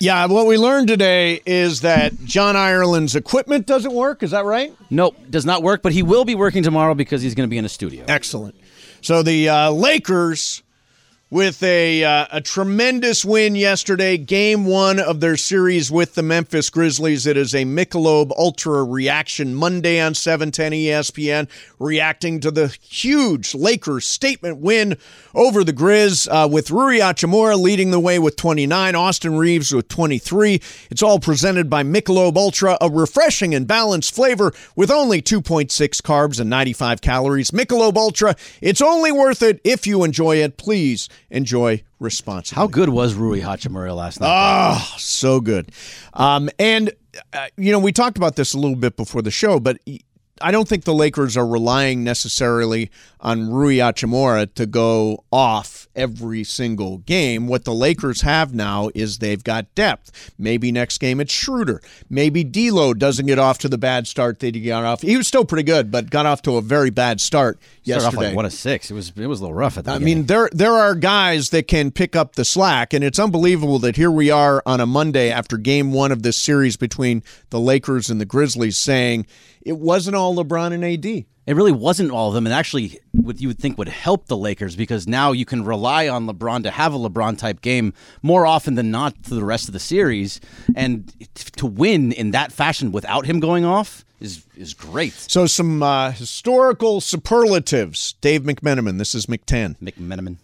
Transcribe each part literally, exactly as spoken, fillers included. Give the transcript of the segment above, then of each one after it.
Yeah, what we learned today is that John Ireland's equipment doesn't work. Is that right? Nope, does not work, but he will be working tomorrow because he's going to be in a studio. Excellent. So the uh, Lakers, with a uh, a tremendous win yesterday, game one of their series with the Memphis Grizzlies. It is a Michelob Ultra Reaction Monday on seven ten E S P N, reacting to the huge Lakers statement win over the Grizz, uh, with Rui Hachimura leading the way with twenty-nine, Austin Reeves with twenty-three. It's all presented by Michelob Ultra, a refreshing and balanced flavor with only two point six carbs and ninety-five calories. Michelob Ultra, it's only worth it if you enjoy it. Please enjoy responsibly. How good was Rui Hachimura last night? Oh, so good. Um, and, uh, you know, we talked about this a little bit before the show, but I don't think the Lakers are relying necessarily on Rui Hachimura to go off every single game. What the Lakers have now is they've got depth. Maybe next game it's Schroeder. Maybe D'Lo doesn't get off to the bad start that he got off. He was still pretty good, but got off to a very bad start yesterday. Started off like one of six. It was it was a little rough at the I beginning. mean, there there are guys that can pick up the slack, and it's unbelievable that here we are on a Monday after game one of this series between the Lakers and the Grizzlies saying it wasn't all LeBron and A D. It really wasn't all of them, and actually what you would think would help the Lakers because now you can rely on LeBron to have a LeBron-type game more often than not through the rest of the series, and to win in that fashion without him going off is is great. So some uh, historical superlatives. Dave McMenamin, this is McTen. McMenamin.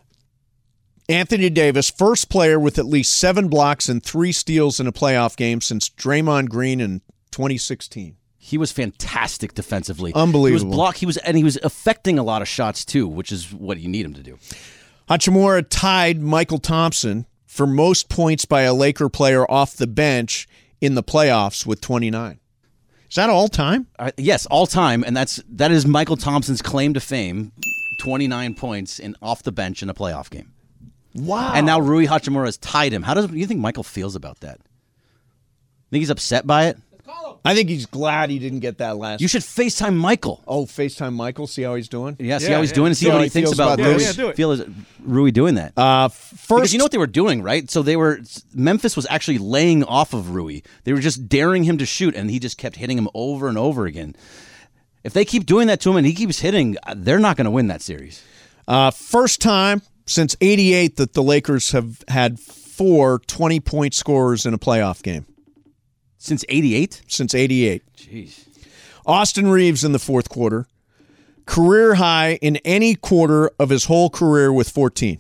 Anthony Davis, first player with at least seven blocks and three steals in a playoff game since Draymond Green in twenty sixteen. He was fantastic defensively. Unbelievable. He was block. He was, and he was affecting a lot of shots too, which is what you need him to do. Hachimura tied Michael Thompson for most points by a Laker player off the bench in the playoffs with twenty-nine. Is that all time? Uh, yes, all time, and that's that is Michael Thompson's claim to fame: twenty-nine points in off the bench in a playoff game. Wow! And now Rui Hachimura has tied him. How does do you think Michael feels about that? Think he's upset by it? I think he's glad he didn't get that last. You should FaceTime Michael. Oh, FaceTime Michael, see how he's doing? Yeah, see Yeah, how he's yeah. doing and see, See what how he he thinks feels about about Rui, this. Yeah, do it. feel is Rui doing that. Uh, first, Because you know what they were doing, right? So they were Memphis was actually laying off of Rui. They were just daring him to shoot, and he just kept hitting him over and over again. If they keep doing that to him and he keeps hitting, they're not going to win that series. uh, first time since eighty-eight that the Lakers have had four twenty-point scorers in a playoff game. Since eighty-eight? Since eighty-eight. Jeez. Austin Reeves in the fourth quarter. Career high in any quarter of his whole career with fourteen.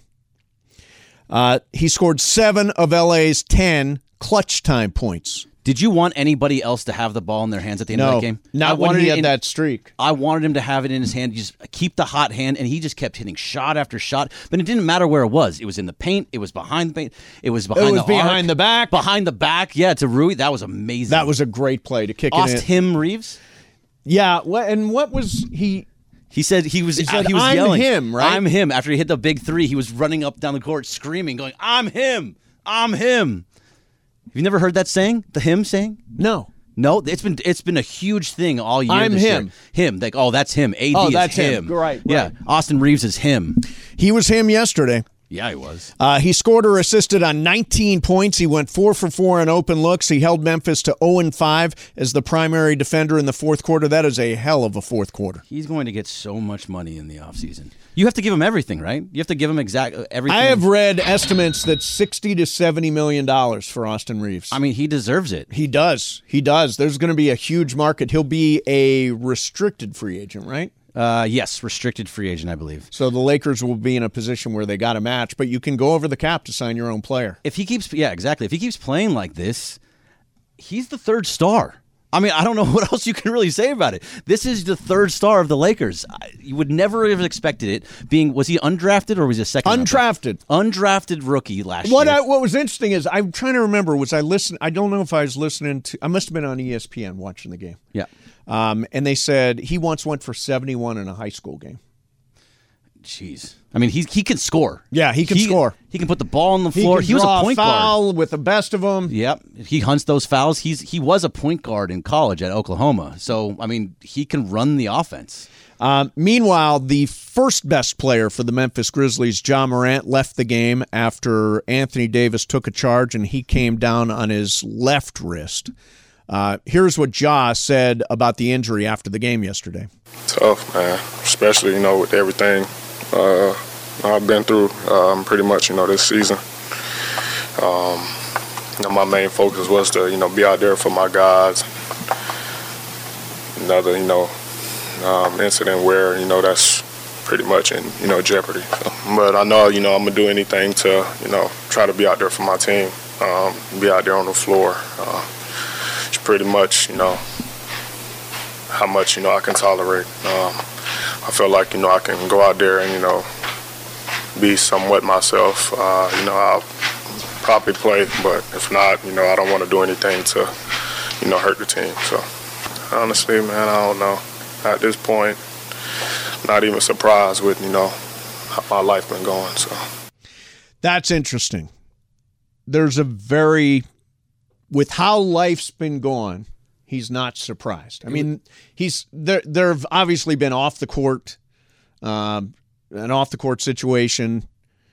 Uh, he scored seven of L A's ten clutch time points. Did you want anybody else to have the ball in their hands at the end No, of that game? I not when wanted he it had in- that streak. I wanted him to have it in his hand, just keep the hot hand, and he just kept hitting shot after shot. But it didn't matter where it was. It was in the paint. It was behind the paint. It was behind It was the behind arc, the back. Behind the back, yeah, to Rui. That was amazing. That was a great play to kick Off it in. him, Reeves. Yeah, what, and what was he... He said he was He said, he was "I'm yelling, him," right? I'm him. After he hit the big three, he was running up down the court screaming, going, I'm him. I'm him. Have you never heard that saying? The him saying? No. No, it's been it's been a huge thing all year. I'm this him. Year. Him. Like, oh, that's him. A D Oh, is that's him. him. Right, Yeah. right. Austin Reeves is him. He was him yesterday. Yeah, he was. Uh, he scored or assisted on nineteen points. He went four for four on open looks. He held Memphis to oh and five as the primary defender in the fourth quarter. That is a hell of a fourth quarter. He's going to get so much money in the offseason. You have to give him everything, right? You have to give him exact everything. I have read estimates that sixty to seventy million dollars for Austin Reeves. I mean, he deserves it. He does. He does. There's going to be a huge market. He'll be a restricted free agent, right? Uh, yes, restricted free agent, I believe. So the Lakers will be in a position where they got a match, but you can go over the cap to sign your own player. If he keeps, yeah, exactly. If he keeps playing like this, he's the third star. I mean, I don't know what else you can really say about it. This is the third star of the Lakers. I- You would never have expected it. Being was he undrafted or was he a second? round pick? Undrafted. Undrafted rookie last What year. I, what was interesting is I'm trying to remember. Was I listen? I don't know if I was listening to. I must have been on E S P N watching the game. yeah. Um, and they said he once went for seventy-one in a high school game. jeez. I mean, he he can score. Yeah, he can he, score. He can put the ball on the floor. He, he was a point foul guard with the best of them. Yep, he hunts those fouls. He's he was a point guard in college at Oklahoma. So I mean, he can run the offense. Um, meanwhile, the first best player for the Memphis Grizzlies, Ja Morant, left the game after Anthony Davis took a charge and he came down on his left wrist. Uh, here's what Ja said about the injury after the game yesterday. Tough, man, especially, you know, with everything uh, I've been through um, pretty much, you know, this season. Um, you know, my main focus was to, you know, be out there for my guys. Another, you know, um, incident where, you know, that's pretty much in, you know, jeopardy. So, but I know, you know, I'm going to do anything to, you know, try to be out there for my team, um, be out there on the floor. Uh, it's pretty much, you know, how much, you know, I can tolerate. Um, I feel like, you know, I can go out there and, you know, be somewhat myself. Uh, you know, I'll probably play, but if not, you know, I don't want to do anything to, you know, hurt the team. So, honestly, man, I don't know. At this point, not even surprised with, you know, how my life been going. So, that's interesting. There's a very, with how life's been going, he's not surprised. I mean, he's there. There have obviously been off the court, um, an off the court situation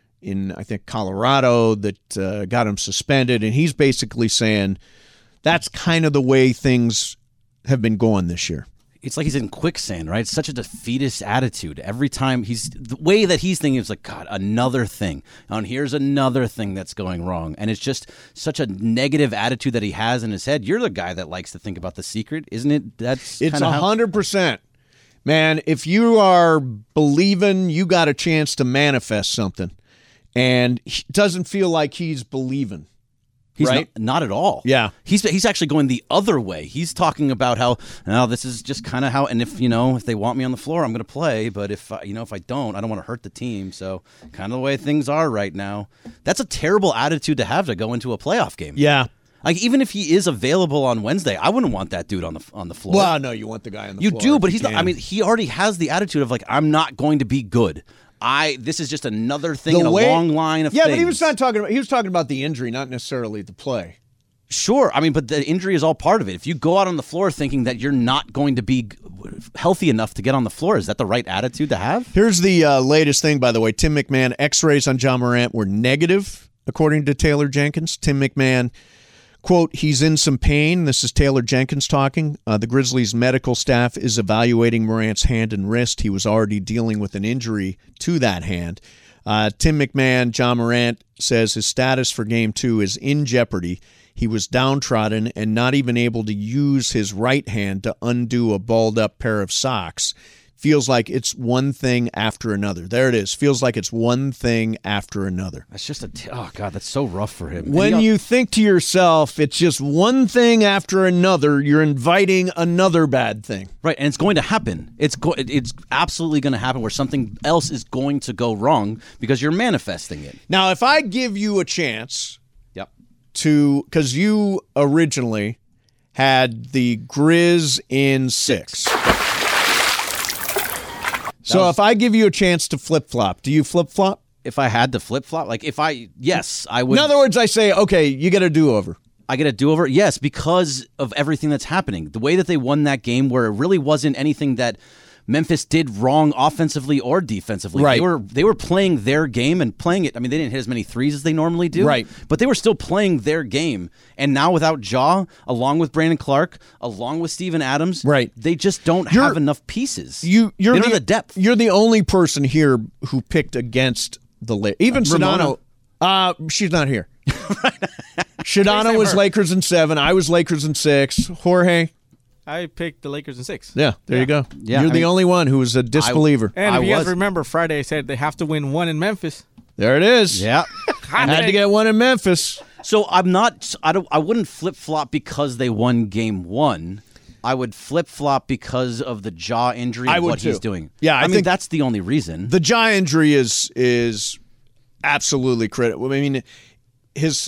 in I think Colorado that uh, got him suspended, and he's basically saying that's kind of the way things have been going this year. It's like he's in quicksand, right? It's such a defeatist attitude. Every time he's the way that he's thinking is like, God, another thing. And here's another thing that's going wrong. And it's just such a negative attitude that he has in his head. You're the guy that likes to think about the secret, isn't it? That's it's a hundred percent. Man, if you are believing, you got a chance to manifest something. And it doesn't feel like he's believing. He's right? not, not at all. Yeah. He's he's actually going the other way. He's talking about how, oh, this is just kind of how, and if, you know, if they want me on the floor, I'm going to play. But if, you know, if I don't, I don't want to hurt the team. So kind of the way things are right now. That's a terrible attitude to have to go into a playoff game. Yeah. Like, even if he is available on Wednesday, I wouldn't want that dude on the on the floor. Well, no, you want the guy on the you floor. You do, but he's not. I mean, he already has the attitude of, like, I'm not going to be good. I This is just another thing the in a way, long line of yeah, things. Yeah, but he was not talking about, he was talking about the injury, not necessarily the play. Sure. I mean, but the injury is all part of it. If you go out on the floor thinking that you're not going to be healthy enough to get on the floor, is that the right attitude to have? Here's the uh, latest thing, by the way. Tim McMahon, x-rays on Ja Morant were negative, according to Taylor Jenkins. Tim McMahon, quote, he's in some pain. This is Taylor Jenkins talking. Uh, the Grizzlies medical staff is evaluating Morant's hand and wrist. He was already dealing with an injury to that hand. Uh, Tim McMahon, Ja Morant, says his status for game two is in jeopardy. He was downtrodden and not even able to use his right hand to undo a balled-up pair of socks. Feels like it's one thing after another. There it is. Feels like it's one thing after another. That's just a t- oh god, that's so rough for him. When he, you think to yourself, it's just one thing after another, you're inviting another bad thing. Right, and it's going to happen. It's go- it's absolutely going to happen where something else is going to go wrong because you're manifesting it. Now, if I give you a chance, yep, to because you originally had the Grizz in six. So if I give you a chance to flip-flop, do you flip-flop? If I had to flip-flop, like if I, yes, I would. In other words, I say, okay, you get a do-over. I get a do-over? Yes, because of everything that's happening. The way that they won that game where it really wasn't anything that Memphis did wrong offensively or defensively. Right. They were they were playing their game and playing it. I mean, they didn't hit as many threes as they normally do. Right. But they were still playing their game. And now without Ja, along with Brandon Clark, along with Steven Adams, right. they just don't you're, have enough pieces. You, you're they don't the, have the depth. You're the only person here who picked against the Lakers. Even uh, Sedano. Uh, she's not here. Sedano was Lakers in seven. I was Lakers in six. Jorge? I picked the Lakers in six. Yeah, there yeah. you go. Yeah, You're I the mean, only one who was a disbeliever. I, and if I you was. guys remember, Friday I said they have to win one in Memphis. There it is. Yeah. I had to get one in Memphis. So I'm not, I don't, I wouldn't flip-flop because they won game one. I would flip-flop because of the jaw injury and I would what too. he's doing. Yeah, I, I mean, think that's the only reason. The jaw injury is is absolutely critical. I mean, his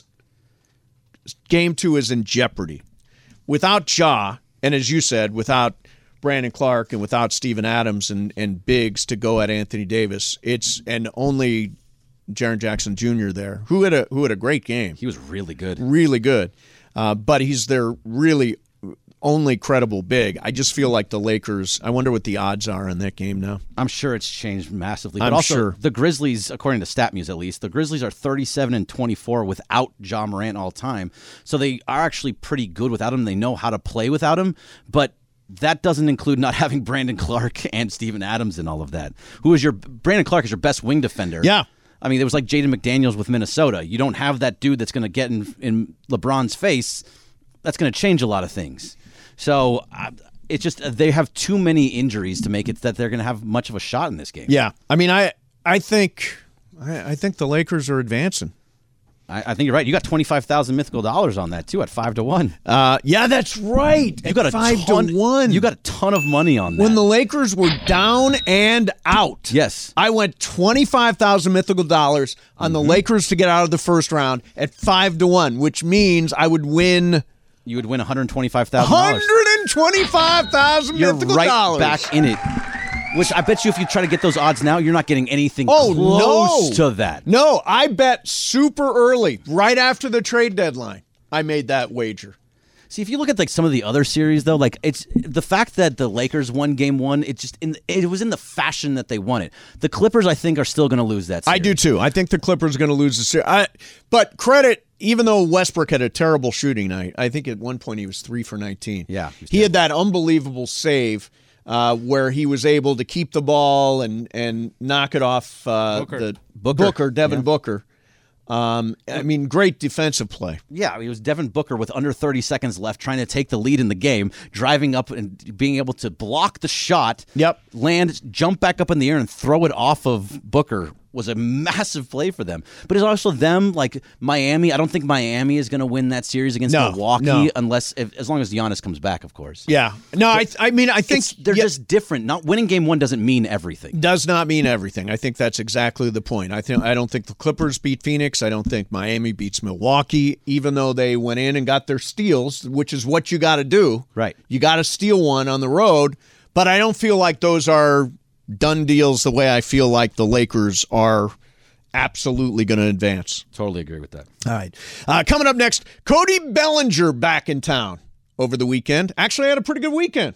game two is in jeopardy. Without Ja, and as you said, without Brandon Clark and without Steven Adams and, and bigs to go at Anthony Davis. It's and only Jaren Jackson Junior there, who had a who had a great game. He was really good. Really good. Uh, but he's their really only credible big. I just feel like the Lakers, I wonder what the odds are in that game now. I'm sure it's changed massively. But I'm also, sure. The Grizzlies, according to StatMuse at least, the Grizzlies are thirty-seven and twenty-four without Ja Morant all time. So they are actually pretty good without him. They know how to play without him. But that doesn't include not having Brandon Clark and Steven Adams and all of that. Who is your Brandon Clark is your best wing defender. Yeah. I mean, it was like Jaden McDaniels with Minnesota. You don't have that dude that's going to get in, in LeBron's face. That's going to change a lot of things. So uh, it's just uh, they have too many injuries to make it that they're going to have much of a shot in this game. Yeah. I mean, I I think I, I think the Lakers are advancing. I, I think you're right. You got twenty-five thousand mythical dollars on that, too, at five to one. Uh, yeah, that's right. You got a five ton, to one. You got a ton of money on that. When the Lakers were down and out. Yes. I went twenty-five thousand mythical dollars on mm-hmm. the Lakers to get out of the first round at five to one, which means I would win. You would win one hundred twenty-five thousand dollars. one hundred twenty-five thousand mythical right dollars. Back in it. Which I bet you if you try to get those odds now, you're not getting anything oh, close no. to that. No, I bet super early, right after the trade deadline. I made that wager. See, if you look at like some of the other series, though, like it's the fact that the Lakers won Game One. It just in, it was in the fashion that they won it. The Clippers, I think, are still going to lose that series. I do too. I think the Clippers are going to lose the series. I, but credit, even though Westbrook had a terrible shooting night, I think at one point he was three for nineteen. Yeah, he, he had that unbelievable save. Uh, where he was able to keep the ball and, and knock it off uh, Booker. the Booker. Booker Devin Yeah. Booker. Um, I mean, great defensive play. Yeah, it was Devin Booker with under thirty seconds left trying to take the lead in the game, driving up and being able to block the shot, Yep. land, jump back up in the air and throw it off of Booker was a massive play for them. But it's also them, like Miami. I don't think Miami is going to win that series against No, Milwaukee no. unless, if, as long as Giannis comes back, of course. Yeah. No, I I mean, I think It's- they're yeah, just different. Not winning game one doesn't mean everything. does not mean everything. I think that's exactly the point. I think I don't think the Clippers beat Phoenix. I don't think Miami beats Milwaukee, even though they went in and got their steals, which is what you got to do. Right. You got to steal one on the road, but I don't feel like those are done deals the way I feel like the Lakers are absolutely going to advance. Totally agree with that. All right. Uh, coming up next, Cody Bellinger back in town over the weekend. Actually, had a pretty good weekend.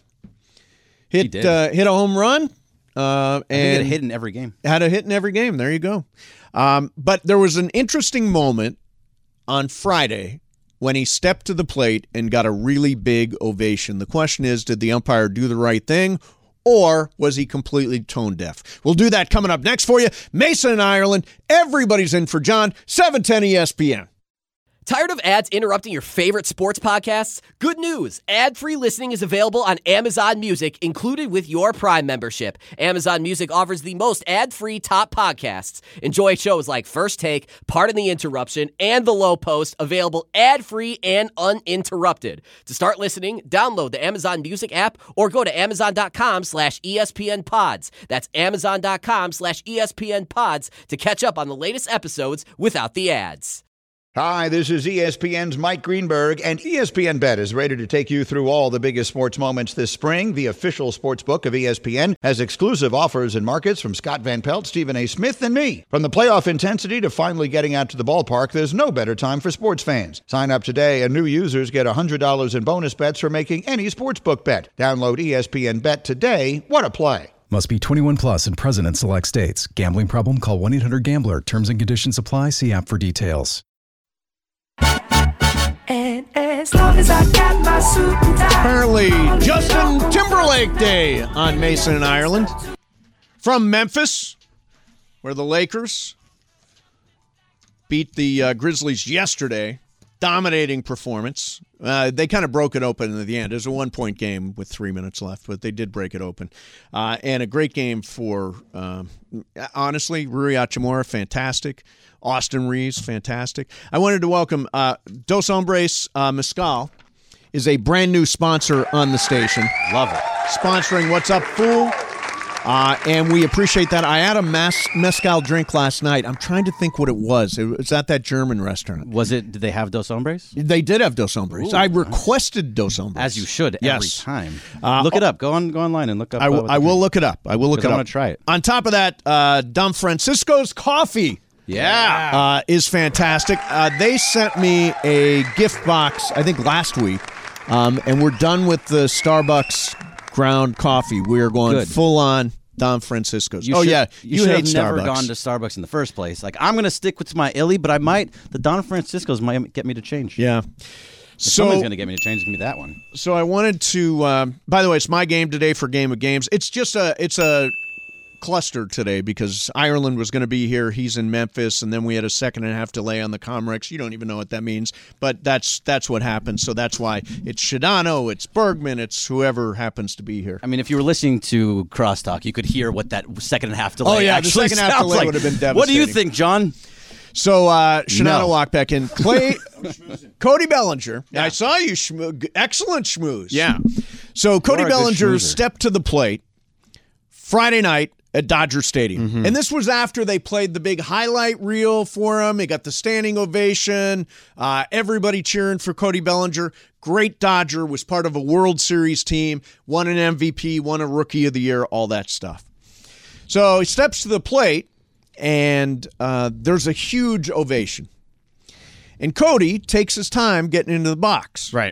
Hit did. uh, hit a home run. Uh, I think and it hit in every game. had a hit in every game. There you go. Um, but there was an interesting moment on Friday when he stepped to the plate and got a really big ovation. The question is, did the umpire do the right thing, or was he completely tone deaf? We'll do that coming up next for you. Mason in Ireland. Everybody's in for John. seven ten E S P N. Tired of ads interrupting your favorite sports podcasts? Good news. Ad-free listening is available on Amazon Music, included with your Prime membership. Amazon Music offers the most ad-free top podcasts. Enjoy shows like First Take, Pardon the Interruption, and The Low Post, available ad-free and uninterrupted. To start listening, download the Amazon Music app or go to amazon.com slash ESPN pods. That's amazon.com slash ESPN pods to catch up on the latest episodes without the ads. Hi, this is E S P N's Mike Greenberg, and E S P N Bet is ready to take you through all the biggest sports moments this spring. The official sports book of E S P N has exclusive offers and markets from Scott Van Pelt, Stephen A. Smith, and me. From the playoff intensity to finally getting out to the ballpark, there's no better time for sports fans. Sign up today, and new users get one hundred dollars in bonus bets for making any sportsbook bet. Download E S P N Bet today. What a play. Must be twenty-one plus and present in select states. Gambling problem? Call one eight hundred gambler. Terms and conditions apply. See app for details. And as long as I got my suit and tie. Apparently, Justin Timberlake Day on Mason in Ireland. From Memphis, where the Lakers beat the uh, Grizzlies yesterday. Dominating performance. Uh, they kind of broke it open at the end. It was a one-point game with three minutes left, but they did break it open. Uh, and a great game for, um, honestly, Rui Hachimura, fantastic. Austin Reeves, fantastic. I wanted to welcome uh, Dos Hombres uh, Mezcal is a brand new sponsor on the station. Love it. Sponsoring What's Up, Fool? Uh, and we appreciate that. I had a mas- mezcal drink last night. I'm trying to think what it was. It was at that German restaurant. Was it? Did they have Dos Hombres? They did have Dos Hombres. Ooh, I requested Dos Hombres. As you should yes. every time. Uh, look it up. Go on. Go online and look up. I, w- uh, I will look it up. I will look it I up. want to try it. On top of that, uh, Don Francisco's coffee. Yeah, uh, is fantastic. Uh, they sent me a gift box, I think last week, um, and we're done with the Starbucks ground coffee. We're going Good. full on Don Francisco's. You oh should, yeah, you, you should hate have never Starbucks. gone to Starbucks in the first place. Like I'm going to stick with my Illy, but I might. The Don Francisco's might get me to change. Yeah. If So somebody's going to get me to change. Give me that one. So I wanted to. Um, by the way, it's my game today for Game of Games. It's just a. It's a. cluster today because Ireland was going to be here. He's in Memphis, and then we had a second and a half delay on the Comrex. You don't even know what that means, but that's that's what happened. So that's why it's Shadano, it's Bergman, it's whoever happens to be here. I mean, if you were listening to Crosstalk, you could hear what that second and a half delay. Oh, yeah, the actually second half sounds delay like. would have been devastating. What do you think, John? So uh, Shadano No. walked back in. Clay, Cody Bellinger. Yeah. I saw you. Schmoo- excellent schmooze. Yeah. So Cody You're a good Bellinger schmoozer. stepped to the plate Friday night at Dodger Stadium. Mm-hmm. And this was after they played the big highlight reel for him. He got the standing ovation. Uh, everybody cheering for Cody Bellinger. Great Dodger, was part of a World Series team, won an M V P, won a Rookie of the Year, all that stuff. So he steps to the plate, and uh, there's a huge ovation. And Cody takes his time getting into the box. Right.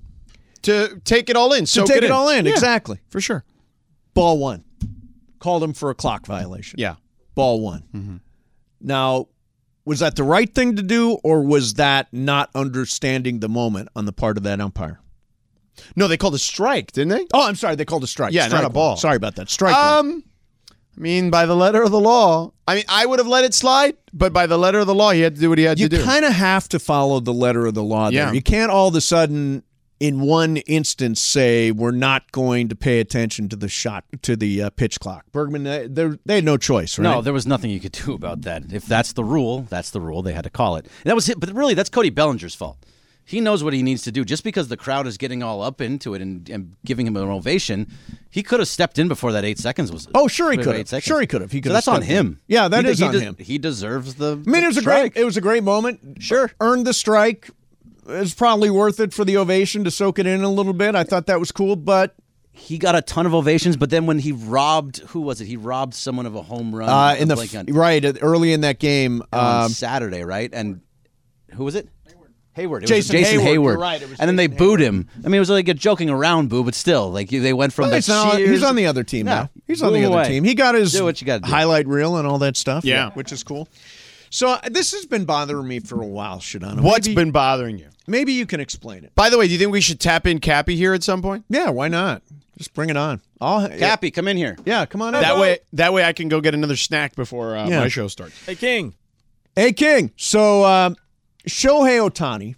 To take it all in. To So take it all in, exactly. For sure. Ball one. Called him for a clock violation. Yeah. Ball one. Now, was that the right thing to do, or was that not understanding the moment on the part of that umpire? No, they called a strike, didn't they? Oh, I'm sorry. They called a strike. Yeah, strike not a ball. One. Sorry about that. Strike one. Um, I mean, by the letter of the law, I mean, I would have let it slide, but by the letter of the law, he had to do what he had You to do. kind of have to follow the letter of the law there. Yeah. You can't all of a sudden, in one instance, say we're not going to pay attention to the shot, to the uh, pitch clock. Bergman, they, they had no choice, right? No, there was nothing you could do about that. If that's the rule, that's the rule. They had to call it. And that was it. But really, that's Cody Bellinger's fault. He knows what he needs to do. Just because the crowd is getting all up into it and, and giving him an ovation, he could have stepped in before that eight seconds was. Oh, sure he before could eight have. seconds. Sure he could have. He could So have that's on stepped in. him. Yeah, that he is de- on he de- him. He deserves the. I mean, it was a great. It was a great moment. Sure, earned the strike. It's probably worth it for the ovation to soak it in a little bit. I thought that was cool, but he got a ton of ovations. But then when he robbed, who was it? He robbed someone of a home run uh, in the like on, right early in that game on um, Saturday, right? And who was it? Hayward. It Jason was Jason Hayward, Hayward. you're right, it was and then they Jason booed him. I mean, it was like a joking around boo, but still, like they went from Well, the he's, not- cheers. he's on the other team No, now. He's on boo the him other away. team. He got his Do what you gotta do. highlight reel and all that stuff. Yeah. which is cool. So uh, this has been bothering me for a while, Shadano. What's maybe, been bothering you? Maybe you can explain it. By the way, do you think we should tap in Cappy here at some point? Yeah, why not? Just bring it on. I'll, Cappy, come in here. Yeah, come on. That in. way, that way I can go get another snack before uh, Yeah. my show starts. Hey, King. Hey, King. So um, Shohei Ohtani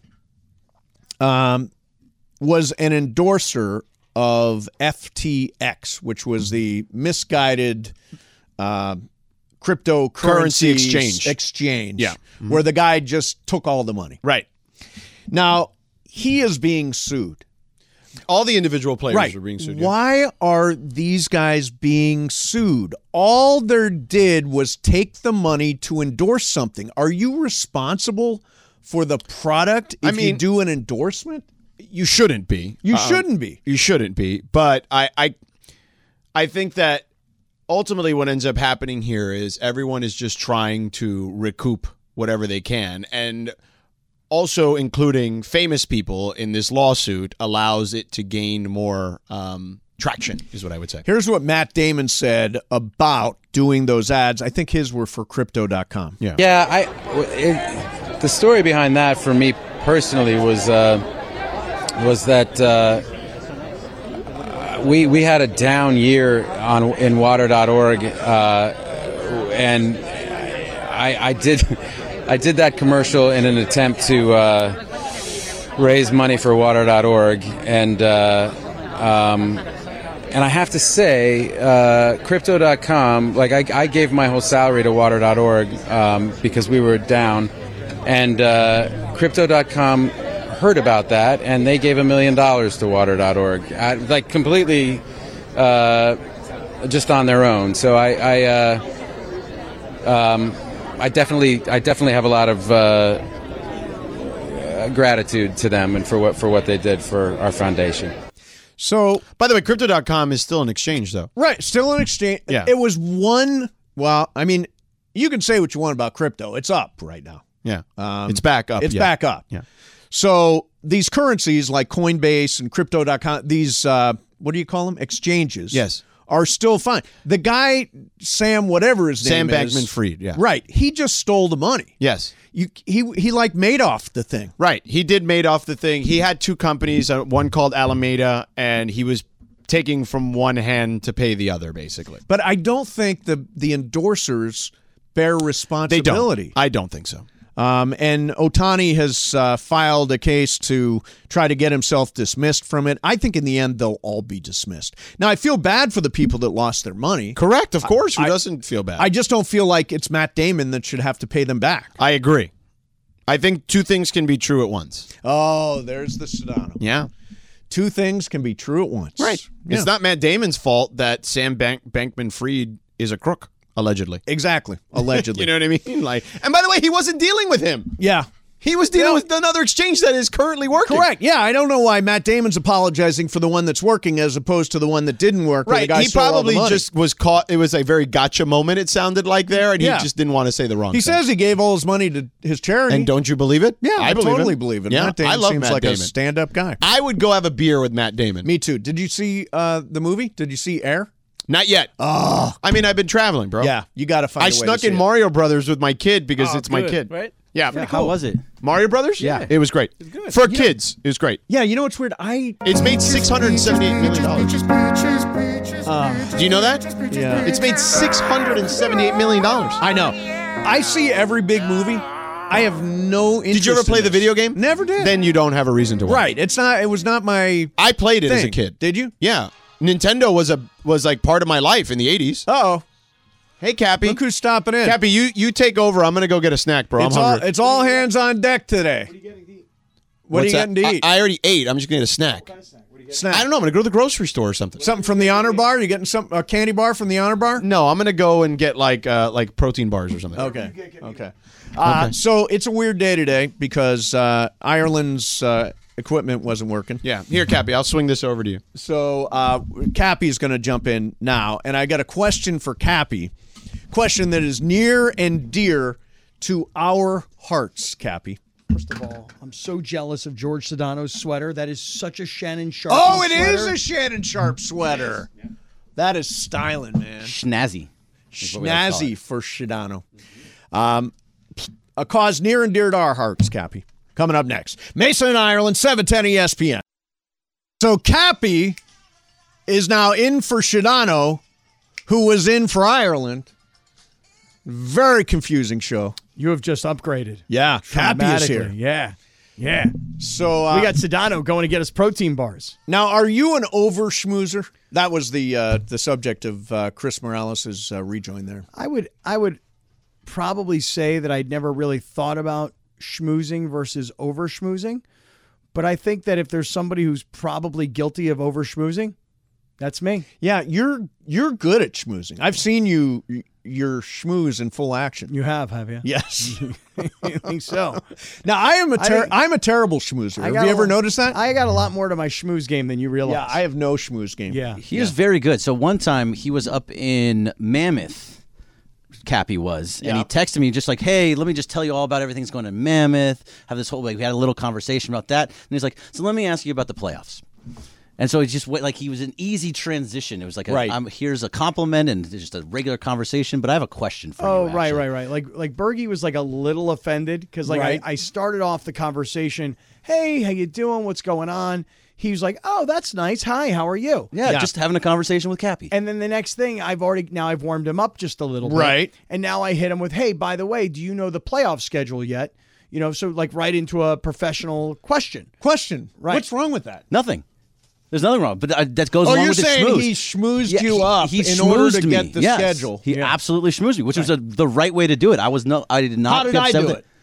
um, was an endorser of F T X, which was the misguided uh, cryptocurrency Currency exchange. exchange, Yeah. where the guy just took all the money. Right. Now, he is being sued. All the individual players Right. are being sued. yeah. Why are these guys being sued? All they did was take the money to endorse something. Are you responsible for the product if I mean- you do an endorsement? You shouldn't be. You Um, shouldn't be. You shouldn't be. But I, I, I think that ultimately what ends up happening here is everyone is just trying to recoup whatever they can, and also including famous people in this lawsuit allows it to gain more um, traction, is what I would say. Here's what Matt Damon said about doing those ads. I think his were for crypto dot com. Yeah. Yeah, I, it, the story behind that for me personally was uh, was that uh, we we had a down year on in water dot org, uh, and I, I did I did that commercial in an attempt to uh, raise money for water dot org, and uh, um, and I have to say, uh, crypto dot com, like I, I gave my whole salary to water dot org um, because we were down, and uh, crypto dot com heard about that, and they gave a million dollars to water dot org. I, like completely, uh, just on their own. So I, I, uh, um, I definitely, I definitely have a lot of uh, uh, gratitude to them and for what for what they did for our foundation. So, by the way, Crypto dot com is still an exchange, though. Right, still an exchange. Yeah. It was one. Well, I mean, you can say what you want about crypto. It's up right now. Yeah, um, it's back up. It's yeah. back up. Yeah. So these currencies like Coinbase and Crypto dot com, these uh, what do you call them? Exchanges. Yes. Are still fine. The guy, Sam, whatever his Sam name is. Sam Bankman-Fried, yeah. Right. He just stole the money. Yes. You, he he like Madoff the thing. Right. He did Madoff the thing. He had two companies, uh, one called Alameda, and he was taking from one hand to pay the other, basically. But I don't think the the endorsers bear responsibility. They don't. I don't think so. Um, and Otani has uh, filed a case to try to get himself dismissed from it. I think in the end they'll all be dismissed. Now I feel bad for the people that lost their money. Correct, of course. Who I, doesn't feel bad? I just don't feel like it's Matt Damon that should have to pay them back. I agree. I think two things can be true at once. Oh, there's the Sedano. Yeah. Two things can be true at once. Right. Yeah. It's not Matt Damon's fault that Sam Bank- Bankman-Fried is a crook. Allegedly. Exactly. Allegedly. You know what I mean? Like, and by the way, he wasn't dealing with him. Yeah. He was dealing Yeah. with another exchange that is currently working. Correct. Yeah, I don't know why Matt Damon's apologizing for the one that's working as opposed to the one that didn't work. where the Right. guy He stole all the probably money. just was caught. It was a very gotcha moment, it sounded like there, and Yeah. he just didn't want to say the wrong He thing. says he gave all his money to his charity. And don't you believe it? Yeah, I, I believe totally it. believe it. Yeah, Matt Damon I love seems Matt like Damon. a stand-up guy. I would go have a beer with Matt Damon. Me too. Did you see uh, the movie? Did you see Air? Not yet. Oh. I mean, I've been traveling, bro. Yeah, you got to find I a way snuck to see in it. Mario Brothers with my kid because Oh, it's my good, kid. right? Yeah, Yeah, pretty how cool. was it? Mario Brothers? Yeah. It was great. good. For kids, it was great. Yeah, you know what's weird? I It's made six hundred seventy-eight million dollars. Do you know that? yeah. It's made six hundred seventy-eight million dollars. I know. I see every big movie. I have no interest. Did you ever play in the this. video game? Never did. Then you don't have a reason to watch. right. It's not. It was not my. I played it as a thing. kid. Did you? Yeah. Nintendo was a was like part of my life in the eighties. Uh oh. Hey, Cappy. Look who's stopping in. Cappy, you, you take over. I'm going to go get a snack, bro. it's I'm all. hungry. It's all hands on deck today. What are you getting to eat? What What's are you that? getting to eat? I, I already ate. I'm just going to get a snack. Snack. I don't know. I'm going to go to the grocery store or something. Something from the Honor Bar? You getting some a candy bar from the Honor Bar? No, I'm going to go and get like uh, like protein bars or something. Okay. Okay. Uh, so it's a weird day today because uh, Ireland's uh, equipment wasn't working. Yeah. Here, Cappy, I'll swing this over to you. So uh, Cappy's going to jump in now, and I got a question for Cappy. Question that is near and dear to our hearts, Cappy. First of all, I'm so jealous of George Sedano's sweater. That is such a Shannon Sharp. Oh, it sweater. is a Shannon Sharp sweater. That is styling, man. Schnazzy. is what we like to call Snazzy it. for Shadano. Um, a cause near and dear to our hearts, Cappy. Coming up next. Mason in Ireland, seven ten E S P N. So Cappy is now in for Shadano, who was in for Ireland. Very confusing show. You have just upgraded. Yeah, Cappy is here. Dramatically. Yeah. Yeah. So uh, we got Sedano going to get us protein bars. now, are you an over schmoozer? That was the uh, the subject of uh, Chris Morales' uh, rejoin there. I would I would probably say that I'd never really thought about schmoozing versus over schmoozing. But I think that if there's somebody who's probably guilty of over schmoozing, that's me. Yeah, you're you're good at schmoozing. I've seen you your schmooze in full action. You have, have you? Yes. I think so. Now I am a I ter- think- I'm a terrible schmoozer. I Have got you a ever lot- noticed that? I got a lot more to my schmooze game than you realize. yeah, I have no schmooze game. Yeah. He was very good. So one time he was up in Mammoth, Cappy was, and Yeah. he texted me just like, "Hey, let me just tell you all about everything's going in Mammoth." Have this whole like we had a little conversation about that, and he's like, "So let me ask you about the playoffs." And so he just went like he was an easy transition. It was like, a, Right. I'm, here's a compliment and it's just a regular conversation. But I have a question for Oh, you. right, actually. right, right. Like, like Bergie was like a little offended because, like, Right. I, I started off the conversation. Hey, how you doing? What's going on? He was like, "Oh, that's nice. Hi, how are you?" Yeah, Yeah. just having a conversation with Cappy. And then the next thing, I've already now I've warmed him up just a little bit, Right. And now I hit him with, "Hey, by the way, do you know the playoff schedule yet?" You know, so like right into a professional question. Question. Right. What's wrong with that? Nothing. There's nothing wrong. But uh, that goes Oh, along you're with the saying schmooze. he schmoozed Yeah, you he- up he in order to schmoozed get me. the Yes. schedule. He absolutely schmoozed me, which was a, the right way to do it. I was no, I did not. How did be I upset do with it?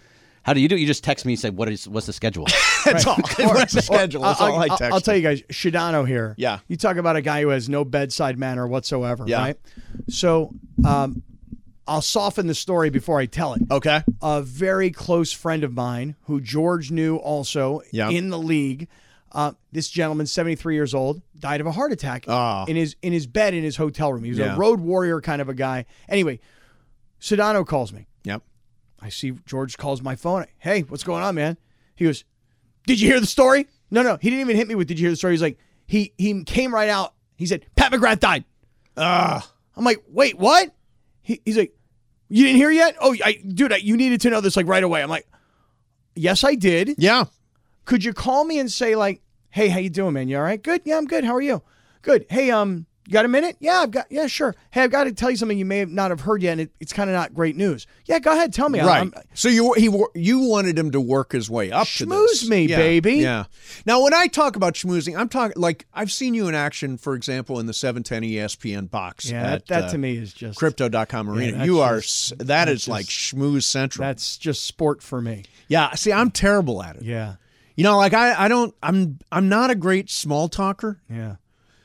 How do you do? You just text me and say, "What is what's the schedule?" That's all. What's the schedule? That's all I I'll, text. I'll tell you guys, Shadano here. Yeah. You talk about a guy who has no bedside manner whatsoever, Yeah. right? So um, I'll soften the story before I tell it. Okay. A very close friend of mine who George knew also Yeah. in the league. Uh, this gentleman, seventy-three years old, died of a heart attack Oh. in his in his bed in his hotel room. He was Yeah. a road warrior kind of a guy. Anyway, Sedano calls me. Yep. I see George calls my phone. Hey, what's going on, man? He goes, did you hear the story? No, no. He didn't even hit me with, did you hear the story? He's like, he he came right out. He said, Pat McGrath died. Ah. I'm like, wait, what? He, he's like, you didn't hear yet? Oh, I, dude, I, you needed to know this like right away. I'm like, yes, I did. Yeah. Could you call me and say like, hey, how you doing, man? You all right? Good. Yeah, I'm good. How are you? Good. Hey, um, you got a minute? Yeah, I've got. Yeah, sure. Hey, I've got to tell you something you may not have heard yet, and it, it's kind of not great news. Yeah, go ahead. Tell me. Right. I'm, so you he you wanted him to work his way up to this. Schmooze me, Yeah, baby. Yeah. Now, when I talk about schmoozing, I'm talking like I've seen you in action, for example, in the seven ten E S P N box. Yeah, at, that, that uh, to me is just Crypto dot com arena. that's you are just- s that that's is like just- schmooze central. That's just sport for me. Yeah. See, I'm terrible at it. Yeah. You know, like I I don't I'm I'm not a great small talker. Yeah.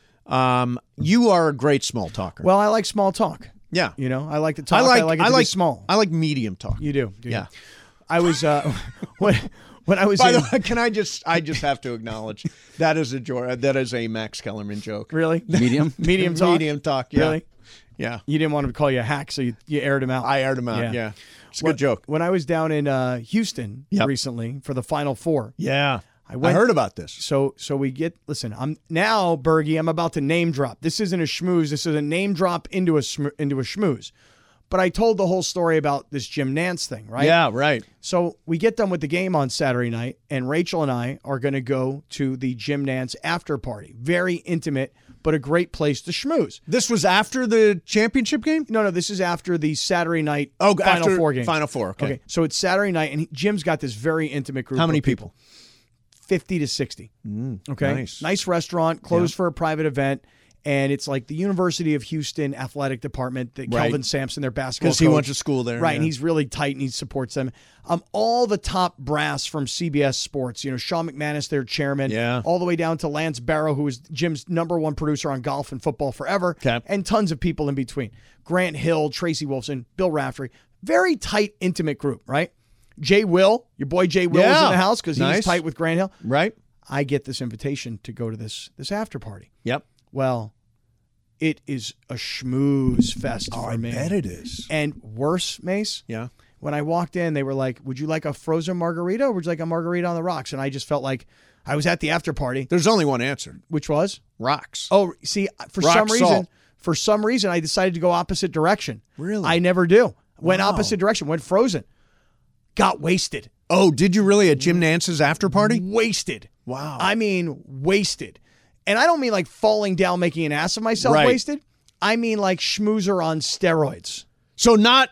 Um, you are a great small talker. Well, I like small talk. Yeah. You know, I like to talk. I like I like it I to like be small. I like medium talk. You do. do you? Yeah. I was uh when when I was By in, the way, can I just I just have to acknowledge that is a jo- that is a Max Kellerman joke. really Medium. medium talk. Medium talk. Yeah. Really? Yeah. You didn't want him to call you a hack, so you, you aired him out. I aired him out. Yeah. Yeah. It's a when, good joke. When I was down in uh, Houston Yep. recently for the Final Four, Yeah. I I, went- heard about this. so so we get listen. I'm now Bergie. I'm about to name drop. This isn't a schmooze. This is a name drop into a schmo- into a schmooze. But I told the whole story about this Jim Nance thing, right? Yeah, right. So we get done with the game on Saturday night, and Rachel and I are going to go to the Jim Nance after party. Very intimate, but a great place to schmooze. This was after the championship game? No, no, this is after the Saturday night Oh, Final after Four game. Final Four. Okay. Okay, so it's Saturday night, and he, Jim's got this very intimate group. How many of people? fifty to sixty. Okay. nice. restaurant, closed for a private event. And it's like the University of Houston athletic department, that Right. Kelvin Sampson, their basketball Because he coach. went to school there. Right, yeah. and he's really tight and he supports them. Um, all the top brass from C B S Sports, you know, Sean McManus, their chairman, Yeah. all the way down to Lance Barrow, who was Jim's number one producer on golf and football forever, Okay. and tons of people in between. Grant Hill, Tracy Wolfson, Bill Raftery. Very tight, intimate group, right? Jay Will, your boy Jay Will is Yeah. in the house because he's Nice. tight with Grant Hill. Right? I get this invitation to go to this this after party. Yep. Well, it is a schmooze fest Oh, for I me. bet it is. And worse, Mace, Yeah. when I walked in, they were like, would you like a frozen margarita or would you like a margarita on the rocks? And I just felt like I was at the after party, There's only one answer. which was, Rocks. oh, see, for Rock some reason, salt. for some reason, I decided to go opposite direction. Really? I never do. Went Wow. opposite direction, went frozen. Got wasted. Oh, did you really at Jim Nance's after party? Wasted. Wow. I mean, wasted. And I don't mean like falling down, making an ass of myself Right. wasted. I mean like schmoozer on steroids. So not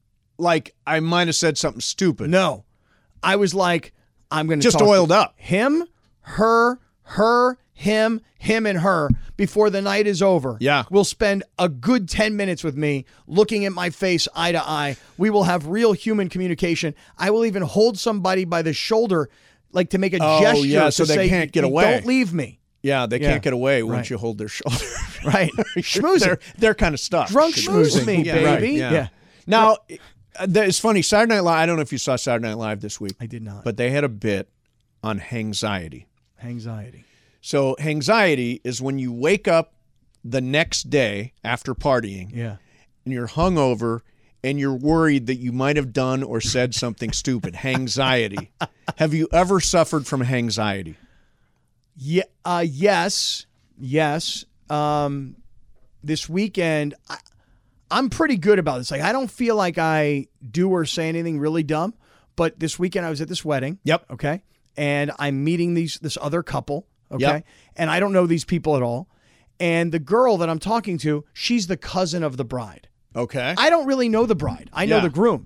like I might have said something stupid. No. I was like, I'm going to Just talk to oiled up. him, her, her, him, him, and her before the night is over. Yeah. Will spend a good ten minutes with me looking at my face eye to eye. We will have real human communication. I will even hold somebody by the shoulder like to make a Oh, gesture yeah, so to they say, can't get "Hey, away." Don't leave me. Yeah, they Yeah. can't get away once Right. you hold their shoulder. Right. Schmoozing. They're, they're kind of stuck. Drunk schmoozing me, Yeah, right, baby. yeah. Yeah. Now, uh, that- it's funny. Saturday Night Live, I don't know if you saw Saturday Night Live this week. I did not. But they had a bit on anxiety. Anxiety. So anxiety is when you wake up the next day after partying Yeah. and you're hungover and you're worried that you might have done or said something stupid. Anxiety. Have you ever suffered from anxiety? Yeah. Uh, yes. Yes. Um, this weekend, I, I'm pretty good about this. Like, I don't feel like I do or say anything really dumb. But this weekend, I was at this wedding. Yep. Okay. And I'm meeting these this other couple. Okay. Yep. And I don't know these people at all. And the girl that I'm talking to, she's the cousin of the bride. Okay. I don't really know the bride. I know Yeah. the groom.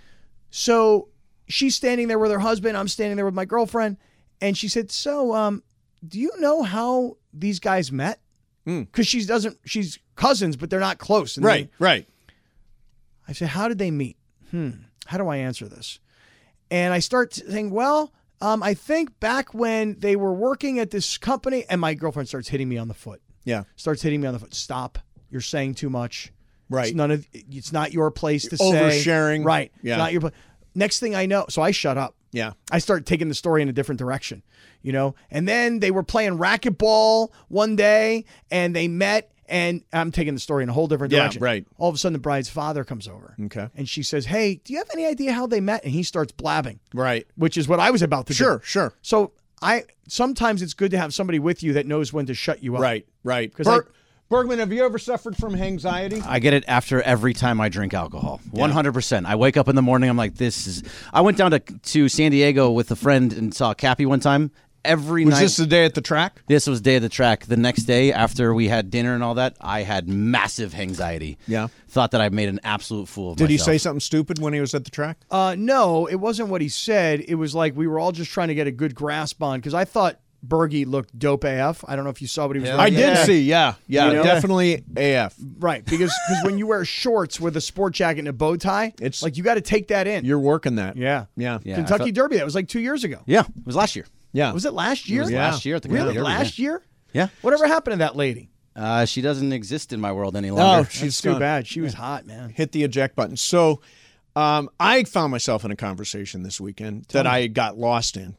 So she's standing there with her husband. I'm standing there with my girlfriend. And she said, so, um, do you know how these guys met? Because she doesn't, she's cousins, but they're not close. And Right, they- right. I said, how did they meet? Hmm. How do I answer this? And I start saying, well, um, I think back when they were working at this company, and my girlfriend starts hitting me on the foot. Yeah. Starts hitting me on the foot. Stop. You're saying too much. Right. It's none of. It's not your place to Oversharing. say. Right. Yeah. It's not your place. Next thing I know, so I shut up. Yeah. I start taking the story in a different direction, you know. And then they were playing racquetball one day, and they met, and I'm taking the story in a whole different Yeah, direction. right. All of a sudden, the bride's father comes over. Okay. And she says, "Hey, do you have any idea how they met?" And he starts blabbing. Right. Which is what I was about to do. Sure, sure. So I sometimes it's good to have somebody with you that knows when to shut you up. Right, right. 'Cause Ber- Bergman, have you ever suffered from anxiety? I get it after every time I drink alcohol. one hundred percent. I wake up in the morning, I'm like, this is... I went down to to San Diego with a friend and saw Cappy one time. Every Was night... this the day at the track? This was day of the track. The next day, after we had dinner and all that, I had massive anxiety. Yeah. Thought that I made an absolute fool of Did myself. he say something stupid when he was at the track? Uh, no, it wasn't what he said. It was like we were all just trying to get a good grasp on, because I thought Bergie looked dope A F. I don't know if you saw what he was I wearing. did see, yeah. Yeah, You know? definitely A F. Right, because because when you wear shorts with a sport jacket and a bow tie, It's- like you got to take that in. You're working that. Yeah. Yeah. Yeah, I Kentucky felt- Derby, that was like two years ago. Yeah, it was last year. Yeah. Was it last year? It was Yeah. last year at the Really? Kentucky Derby, Last yeah. year? Yeah. Whatever happened to that lady? Uh, she doesn't exist in my world any Oh, longer. she's That's too gone. bad. She was hot, man. Hit the eject button. So um, I found myself in a conversation this weekend that I got lost in.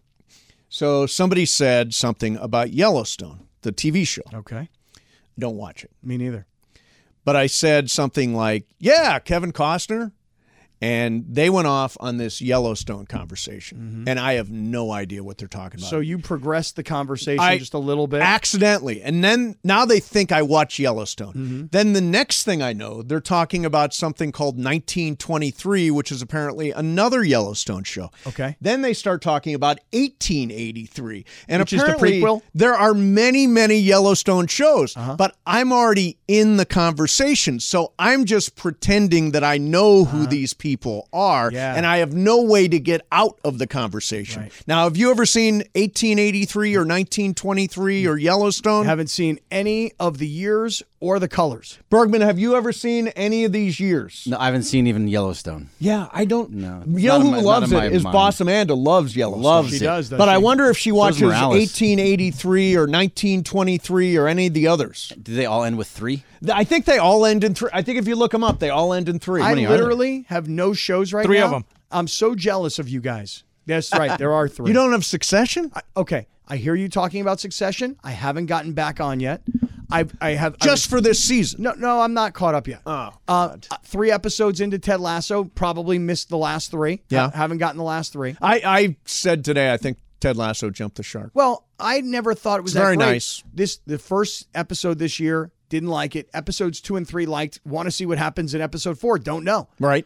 So somebody said something about Yellowstone, the T V show. Okay. Don't watch it. Me neither. But I said something like, yeah, Kevin Costner. And they went off on this Yellowstone conversation. And I have no idea what they're talking about. So you progressed the conversation I- just a little bit. Accidentally. And then now they think I watch Yellowstone. Mm-hmm. Then the next thing I know, they're talking about something called nineteen twenty-three, which is apparently another Yellowstone show. Okay. Then they start talking about eighteen eighty-three. And Which is the apparently prequel? there are many, many Yellowstone shows, Uh-huh. but I'm already in the conversation. So I'm just pretending that I know who these people are. Uh-huh. Yeah. And I have no way to get out of the conversation. Right. Now, have you ever seen eighteen eighty-three or nineteen twenty-three or Yellowstone? Haven't seen any of the years or the colors. Bergman, have you ever seen any of these years? No, I haven't seen even Yellowstone. Yeah, I don't. No. You It's know not in who my- not loves in it my is mind. Boss Amanda loves Yellowstone. Loves She it. does, does But I she? wonder if she watches Morales. eighteen eighty-three or nineteen twenty-three or any of the others. Do they all end with three? I think they all end in three. I think if you look them up, they all end in three. I many are there? literally have no shows right Three now. of 'em. I'm so jealous of you guys. That's right. There are three. You don't have Succession? I, okay. I hear you talking about Succession. I haven't gotten back on yet. I I have I Just was- for this season. no no. I'm not caught up yet. Oh, Uh, three episodes into Ted Lasso. Probably missed the last three. Yeah. Ha- haven't gotten the last three. I, I said today I think Ted Lasso jumped the shark. Well, I never thought it was It's that very great. nice. This the first episode this year. Didn't like it. Episodes two and three liked. Want to see what happens in episode four. Don't know. Right?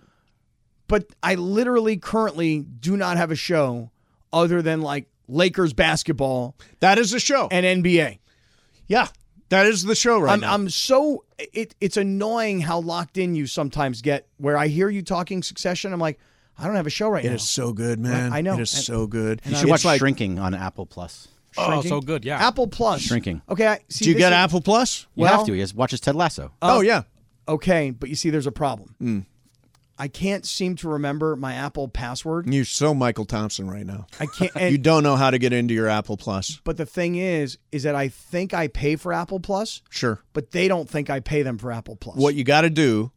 But I literally currently do not have a show other than like Lakers basketball That is the show. and N B A. yeah, that is the show right I'm, now. I'm so it, it's annoying how locked in you sometimes get. Where I hear you talking Succession, I'm like, I don't have a show right It now. is so good, man. I know. It is And- so good. You should It's watch like- Shrinking on Apple Plus. Oh, Shrinking. so good, yeah. Apple Plus. Shrinking. Okay, I see. Do you this get is- Apple Plus? You Well- have to. He has, watches Ted Lasso. oh, yeah. Okay, but you see, there's a problem. Mm. I can't seem to remember my Apple password. You're so Michael Thompson right now. I can't. And, you don't know how to get into your Apple Plus. But the thing is, is that I think I pay for Apple Plus, Sure. but they don't think I pay them for Apple Plus. What you got to do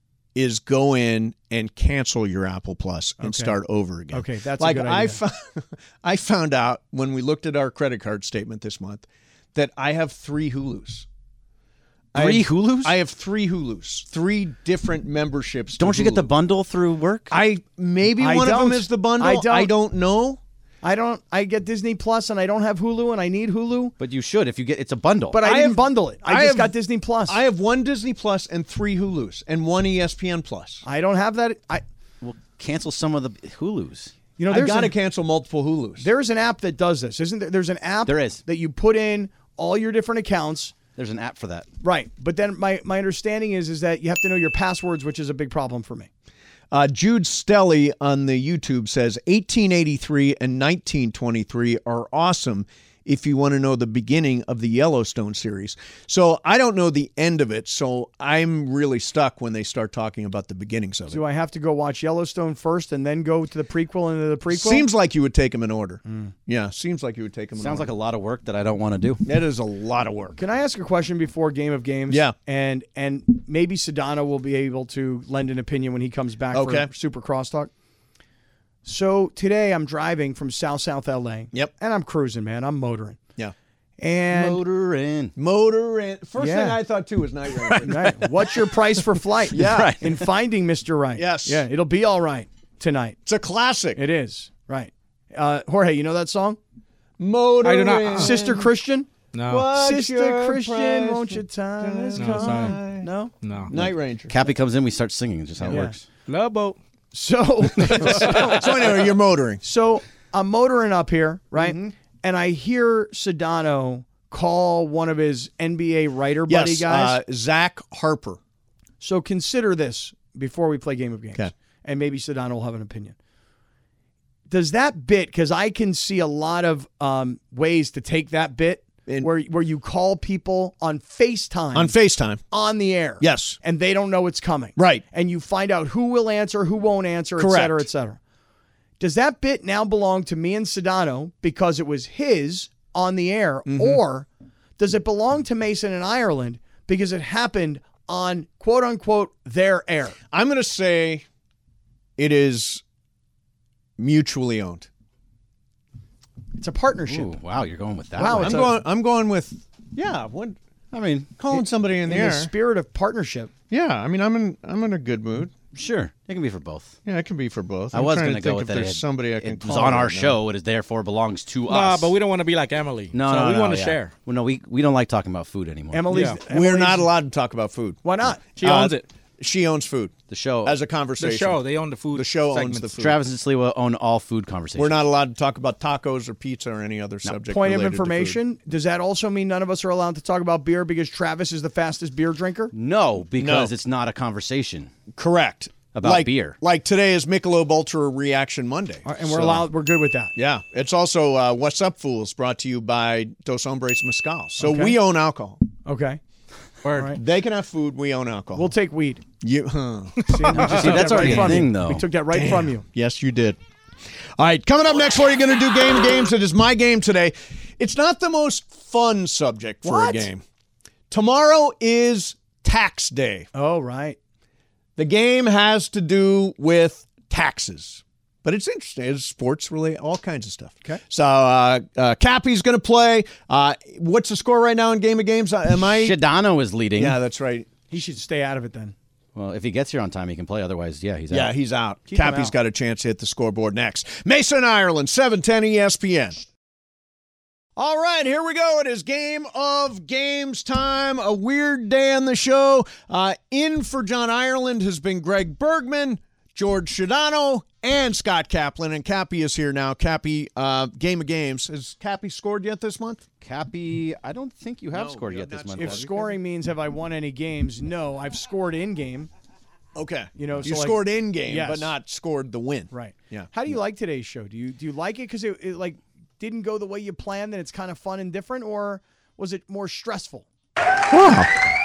is go in and cancel your Apple Plus and Okay. start over again. Okay, that's a like good I idea. found, I found out when we looked at our credit card statement this month that I have three Hulus. I Three have- Hulus? I have three Hulus, three different memberships. to Don't you get the Hulu. bundle through work? I maybe I one of them don't. is the bundle. I don't. I don't know. I don't. I get Disney Plus, and I don't have Hulu, and I need Hulu, but you should if you get. It's a bundle. but I, I didn't have- bundle it. I, I just have- got Disney Plus. I have one Disney Plus and three Hulus and one E S P N Plus. I don't have that. I. Well, cancel some of the Hulus. You know, I there's got to an, cancel multiple Hulus. there's an app that does this, isn't there? There's an app. There is. that you put in all your different accounts. There's an app for that. Right, but then my my understanding is is that you have to know your passwords, which is a big problem for me. Uh, Jude Stelly on the YouTube says eighteen eighty-three and nineteen twenty-three are awesome if you want to know the beginning of the Yellowstone series. So I don't know the end of it, so I'm really stuck when they start talking about the beginnings of it. Do I have to go watch Yellowstone first and then go to the prequel and to the prequel? Seems like you would take them in order. Mm. Yeah, seems like you would take them in Sounds order. like a lot of work that I don't want to do. That is a lot of work. Can I ask a question before Game of Games? Yeah. And and maybe Sedano will be able to lend an opinion when he comes back Okay. for Super Crosstalk. So today I'm driving from South South L A. Yep. And I'm cruising, man. I'm motoring. Yeah. And Motor in. Motor in. First Yeah. thing I thought, too, was Night Ranger. right. What's your price for flight? Yeah. Right. In Finding Mister Right. Yes. Yeah, it'll be all right tonight. It's a classic. It is. Right. Uh, Jorge, you know that song? Motor I do not. in. Sister Christian? No. What's Sister your Christian, price won't for- you time has No, come? sorry. No? No. Night Ranger. Cappy comes in, we start singing. It's just how it Yeah. works. Love boat. So, So anyway, you're motoring. so I'm motoring up here, right? Mm-hmm. And I hear Sedano call one of his N B A writer buddy Yes, guys. uh, Zach Harper. So consider this before we play Game of Games. Okay. And maybe Sedano will have an opinion. Does that bit, because I can see a lot of um, ways to take that bit In- where where you call people on FaceTime On FaceTime. on the air. Yes. And they don't know it's coming. Right. And you find out who will answer, who won't answer, et Correct. cetera, et cetera. Does that bit now belong to me and Sedano because it was his on the air, Mm-hmm. or does it belong to Mason and Ireland because it happened on quote unquote their air? I'm going to say it is mutually owned. It's a partnership. Ooh, wow, you're going with that. Wow, one. it's I'm a- going. I'm going with. Yeah. What? I mean, Calling somebody in the In air. the spirit of partnership. Yeah. I mean, I'm in. I'm in a good mood. sure, it can be for both. Yeah, it can be for both. I I'm was trying going to to go think with if it. there's It- somebody I can It call was on our right now. show. It is therefore belongs to Nah, us. but we don't want to be like Emily. No, so no, we no, want to yeah. share. Well, no, we we don't like talking about food anymore. Emily's, Yeah. Emily's We're not allowed to talk about food. Why not? She Uh, owns it. She owns food The show as a The conversation. show, they own the food. The show owns segments. the food. Travis and Sliwa own all food conversations. We're not allowed to talk about tacos or pizza or any other subject. Point of related to food. information, does that also mean none of us are allowed to talk about beer because Travis is the fastest beer drinker? No, because No. it's not a conversation. Correct. About like, beer. Like today is Michelob Ultra Reaction Monday. All right, and we're So, allowed. We're good with that. Yeah. It's also uh, What's Up Fools, brought to you by Dos Hombres Mezcal. So Okay. we own alcohol. Okay. Word. right. They can have food. We own alcohol. We'll take weed. You, huh. See, we just See, took that's that already a from thing, you. though. We took that right from you. Yes, you did. All right, coming up next, we're going to do game games. It is my game today. It's not the most fun subject for What? a game. Tomorrow is tax day. Oh, right. The game has to do with taxes, but it's interesting. It's sports, really, all kinds of stuff. Okay. So uh, uh, Cappy's going to play. Uh, what's the score right now in Game of Games? Uh, am I? Shadano is leading. Yeah, that's right. He should stay out of it then. Well, if he gets here on time, he can play. Otherwise, yeah, he's out. Yeah, he's out. Keep him Cappy's out. got a chance to hit the scoreboard next. Mason, Ireland, seven ten E S P N. All right, here we go. It is Game of Games time. A weird day on the show. Uh, in for John Ireland has been Greg Bergman, George Shadano, and Scott Kaplan. And Cappy is here now. Cappy, uh, Game of Games. Has Cappy scored yet this month? Cappy, I don't think you have No, scored you yet have this not month. If have you? scoring means have I won any games? No, I've scored in game. Okay. You know, you so like- scored in game, Yes. but not scored the win. Right. Yeah. How do you like today's show? Do you do you like it because it, it like didn't go the way you planned and it's kind of fun and different, or was it more stressful? Wow.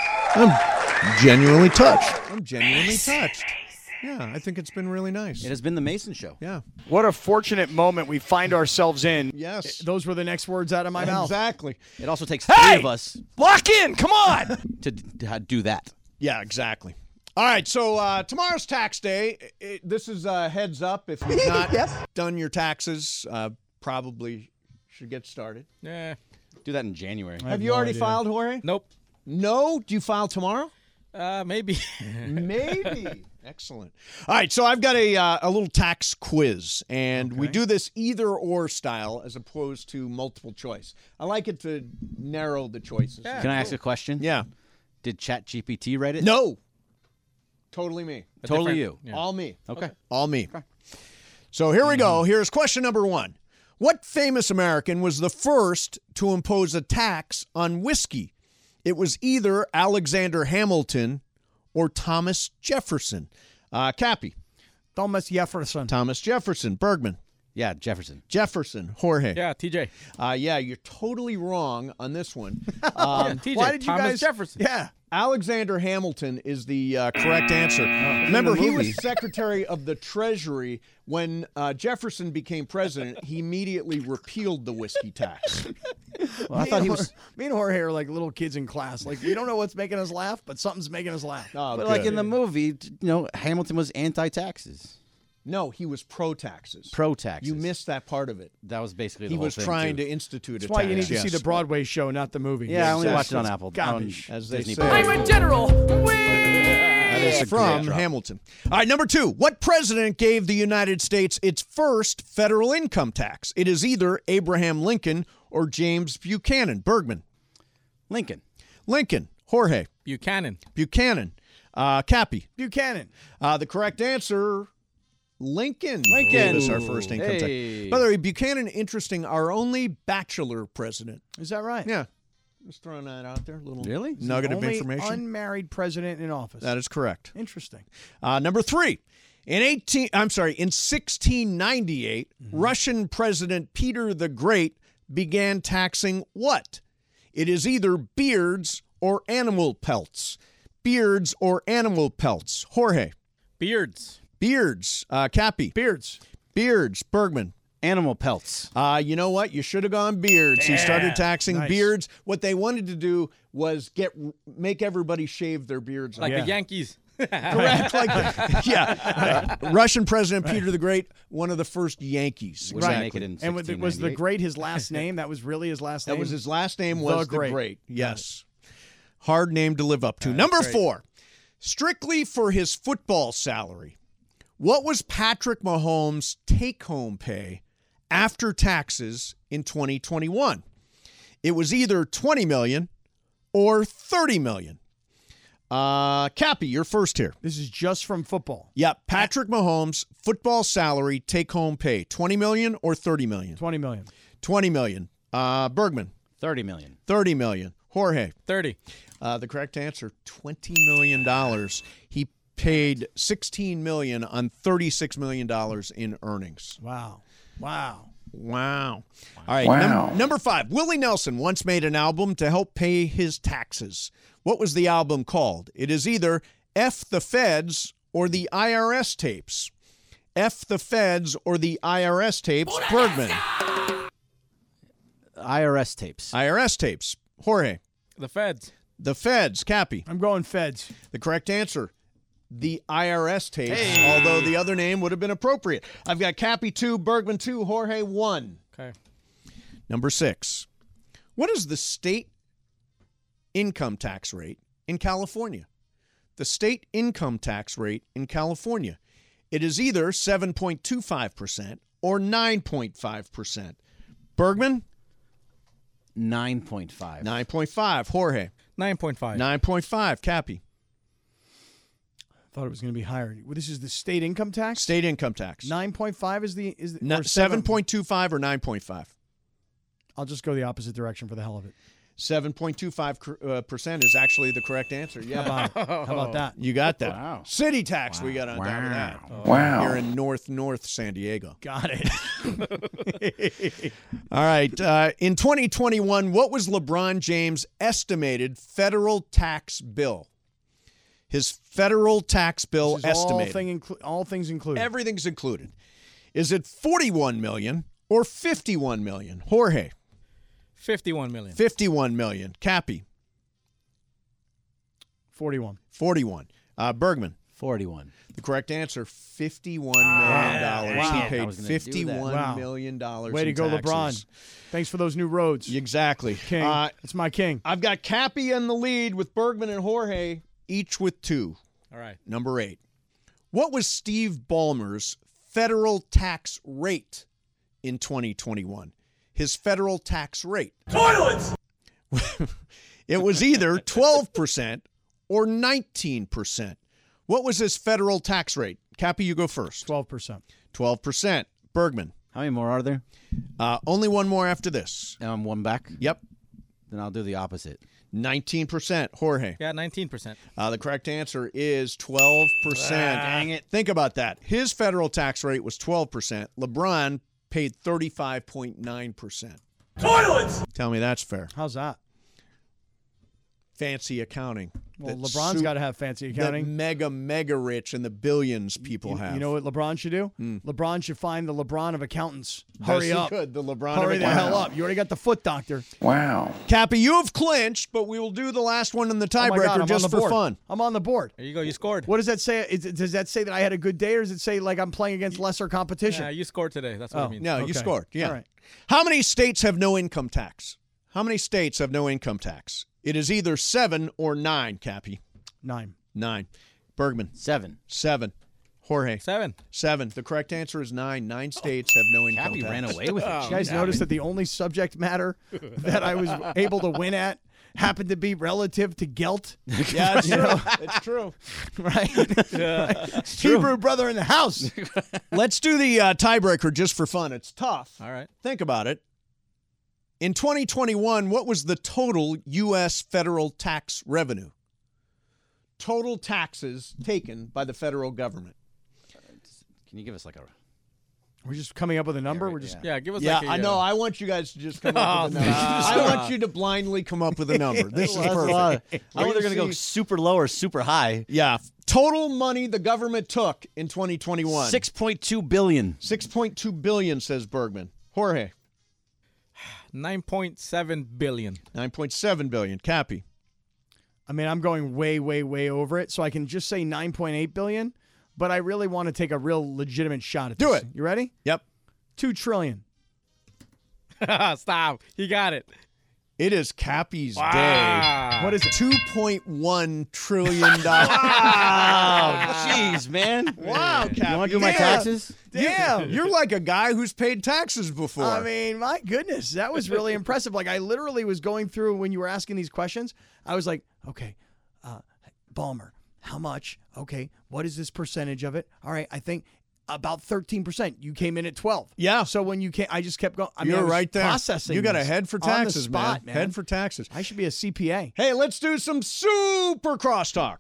I'm genuinely touched. I'm genuinely touched. Yeah, I think it's been really nice. It has been the Mason show. Yeah. What a fortunate moment we find ourselves in. Yes. Those were the next words out of my mouth. Exactly. It also takes Hey! three of us Lock in. Come on. to, to do that. Yeah, exactly. All right, so uh, tomorrow's tax day. It, this is a heads up. If you've not done your taxes, uh, probably should get started. Yeah. Do that in January. Have you no already idea. filed, Jorge? Nope. No? Do you file tomorrow? Uh, maybe. Maybe. Excellent. All right, so I've got a uh, a little tax quiz, and we do this either or style as opposed to multiple choice. I like it to narrow the choices. Yeah. Can I ask a question? Yeah. Did ChatGPT write it? No. Totally me. Totally different- you. Yeah. All me. Okay. All me. So here we go. Here's question number one. What famous American was the first to impose a tax on whiskey? It was either Alexander Hamilton or Thomas Jefferson. Uh, Cappy. Thomas Jefferson. Thomas Jefferson. Bergman. Yeah, Jefferson. Jefferson. Jorge. Yeah, T J. Uh, yeah, you're totally wrong on this one. Um, T J. Why did you Thomas guys? Jefferson. Yeah. Alexander Hamilton is the uh, correct answer. Remember, he was Secretary of the Treasury when uh, Jefferson became president. He immediately repealed the whiskey tax. Well, I thought he was. Me and Jorge are like little kids in class. Like we don't know what's making us laugh, but something's making us laugh. Oh, But like good. in the movie, you know, Hamilton was anti-taxes, No, he was pro-taxes. pro-taxes. You missed that part of it. That was basically the He whole was thing, trying too. to institute a That's why you need tax. to see yes. the Broadway show, not the movie. Yeah, I only watched it on It's Apple. Garbage. As they Disney say. Plus. I'm a general. That is from Hamilton. All right, number two. What president gave the United States its first federal income tax? It is either Abraham Lincoln or James Buchanan. Bergman. Lincoln. Lincoln. Jorge. Buchanan. Buchanan. Uh, Cappy. Buchanan. Uh, the correct answer, Lincoln. Lincoln. Gave us our first income Hey. tax. By the way, Buchanan, interesting, our only bachelor president. Is that right? Yeah. Just throwing that out there. Little Really? nugget of Only information. unmarried president in office. That is correct. Interesting. Uh, number three, in eighteen, I'm sorry, in sixteen ninety-eight, Mm-hmm. Russian President Peter the Great began taxing what? It is either beards or animal pelts. Beards or animal pelts. Jorge. Beards. Beards. Uh, Cappy. Beards. Beards. Bergman. Animal pelts. Uh, you know what? You should have gone beards. He started taxing Nice. beards. What they wanted to do was get make everybody shave their beards. Like Yeah. the Yankees. Correct, like the, yeah. Uh, Russian President Peter the Great, one of the first Yankees. Which they make it in And with the, was the Great his last name? That was really his last name? That was his last name. Was the Great. Great? Yes. Hard name to live up to. Number four, strictly for his football salary, what was Patrick Mahomes' take-home pay after taxes in twenty twenty-one? It was either twenty million dollars or thirty million dollars. Uh, Cappy, you're first here. This is just from football. Yeah, Patrick Mahomes' football salary take-home pay, twenty million dollars or thirty million dollars? twenty million. twenty million dollars. Uh, Bergman, thirty million. thirty million dollars. Jorge, thirty. uh, the correct answer, twenty million dollars. He paid sixteen million dollars on thirty-six million dollars in earnings. Wow. Wow. Wow. All right. Wow. num- number five. Willie Nelson once made an album to help pay his taxes. What was the album called? It is either F the Feds or the I R S tapes. F the Feds or the I R S tapes. Bergman. I R S tapes. I R S tapes. Jorge. The Feds. The Feds. Cappy. I'm going Feds. The correct answer. The I R S tapes, although the other name would have been appropriate. I've got Cappy two, Bergman two, Jorge one. Okay. Number six. What is the state income tax rate in California? The state income tax rate in California. It is either seven point two five percent or nine point five percent. Bergman? nine point five. nine point five. Jorge? nine point five. nine point five. Cappy? Thought it was going to be higher. Well, this is the state income tax? State income tax. nine point five is the is the, No, or seven point two five or nine point five? I'll just go the opposite direction for the hell of it. seven point two five uh, percent is actually the correct answer. Yeah. How about, how about that? You got that. Wow. City tax we got on top of that. Wow. Here in North North San Diego. Got it. All right. Uh, in twenty twenty-one, what was LeBron James' estimated federal tax bill? His federal tax bill This is all, estimated. thing inclu- all things included. Everything's included. Is it forty-one million dollars or fifty-one million dollars? Jorge, fifty-one million. fifty-one million dollars. Cappy, forty-one. forty-one. Uh, Bergman, forty-one. the correct answer, fifty-one million dollars. Wow. He I paid was gonna do that. fifty-one Wow. million dollars. Way to in go, taxes. LeBron. Thanks for those new roads. Exactly. King. Uh, It's my king. I've got Cappy in the lead with Bergman and Jorge, each with two. All right. Number eight. What was Steve Ballmer's federal tax rate in twenty twenty-one? His federal tax rate. Toilets! It was either twelve percent or nineteen percent. What was his federal tax rate? Cappy, you go first. twelve percent. twelve percent. Bergman. How many more are there? Uh, only one more after this. And I'm one back. Yep. Then I'll do the opposite. nineteen percent. Jorge. Yeah, nineteen percent. Uh, the correct answer is twelve percent. Ah, dang it. Think about that. His federal tax rate was twelve percent. LeBron paid thirty-five point nine percent. Toilets! Tell me that's fair. How's that? Fancy accounting. Well, That LeBron's su- got to have fancy that accounting. mega, mega rich and the billions people You, have. you know what LeBron should do? Mm. LeBron should find the LeBron of accountants. Yes, Hurry he up. could. The LeBron Hurry of the hell accountants. up. You already got the foot doctor. Wow. Cappy, you have clinched, but we will do the last one in the Oh my God, tiebreaker I'm on just the for board. fun. I'm on the board. There you go. You scored. What does that say? Is, does that say that I had a good day, or does it say like I'm playing against lesser competition? Yeah, you scored today. That's what Oh. it means. No, you Okay. scored. Yeah. All right. How many states have no income tax? How many states have no income tax? It is either seven or nine, Cappy. Nine. Nine. Bergman. Seven. Seven. Jorge. Seven. Seven. The correct answer is nine. Nine states have no income Cappy tax. ran away with it. You guys notice that the only subject matter that I was able to win at happened to be relative to Gelt? Yeah, it's true. It's true. Right? Right. Hebrew brother in the house. Let's do the uh, tiebreaker just for fun. It's tough. All right. Think about it. In twenty twenty-one, what was the total U S federal tax revenue? Total taxes taken by the federal government. Can you give us like a? We're just coming up with a number. We're just Yeah, give us Yeah, like a, I know. uh, I want you guys to just come up with a Oh, number. stop. I want you to blindly come up with a number. This is That's a perfect. lot. I We're know they're gonna going to go see- super low or super high. Yeah. Total money the government took in twenty twenty-one. Six point two billion. six point two billion, says Bergman. Jorge. nine point seven billion. nine point seven billion. Cappy. I mean, I'm going way, way, way over it, so I can just say nine point eight billion. But I really want to take a real legitimate shot at this. Do it. You ready? Yep. Two trillion. Stop. He got it. It is Cappy's Wow. day. What is it? two point one trillion dollars. Oh, jeez, man. Wow, Cappy. You want to do my Yeah. taxes? Damn. You're like a guy who's paid taxes before. I mean, my goodness, that was really impressive. Like, I literally was going through when you were asking these questions. I was like, okay, uh, Balmer, how much? Okay, what is this percentage of it? All right, I think about thirteen percent. You came in at twelve. Yeah. So when you came, I just kept going. I mean, You're I was right there. processing. You got a this head for on the taxes, spot, man. Head for taxes. I should be a C P A. Hey, let's do some super crosstalk.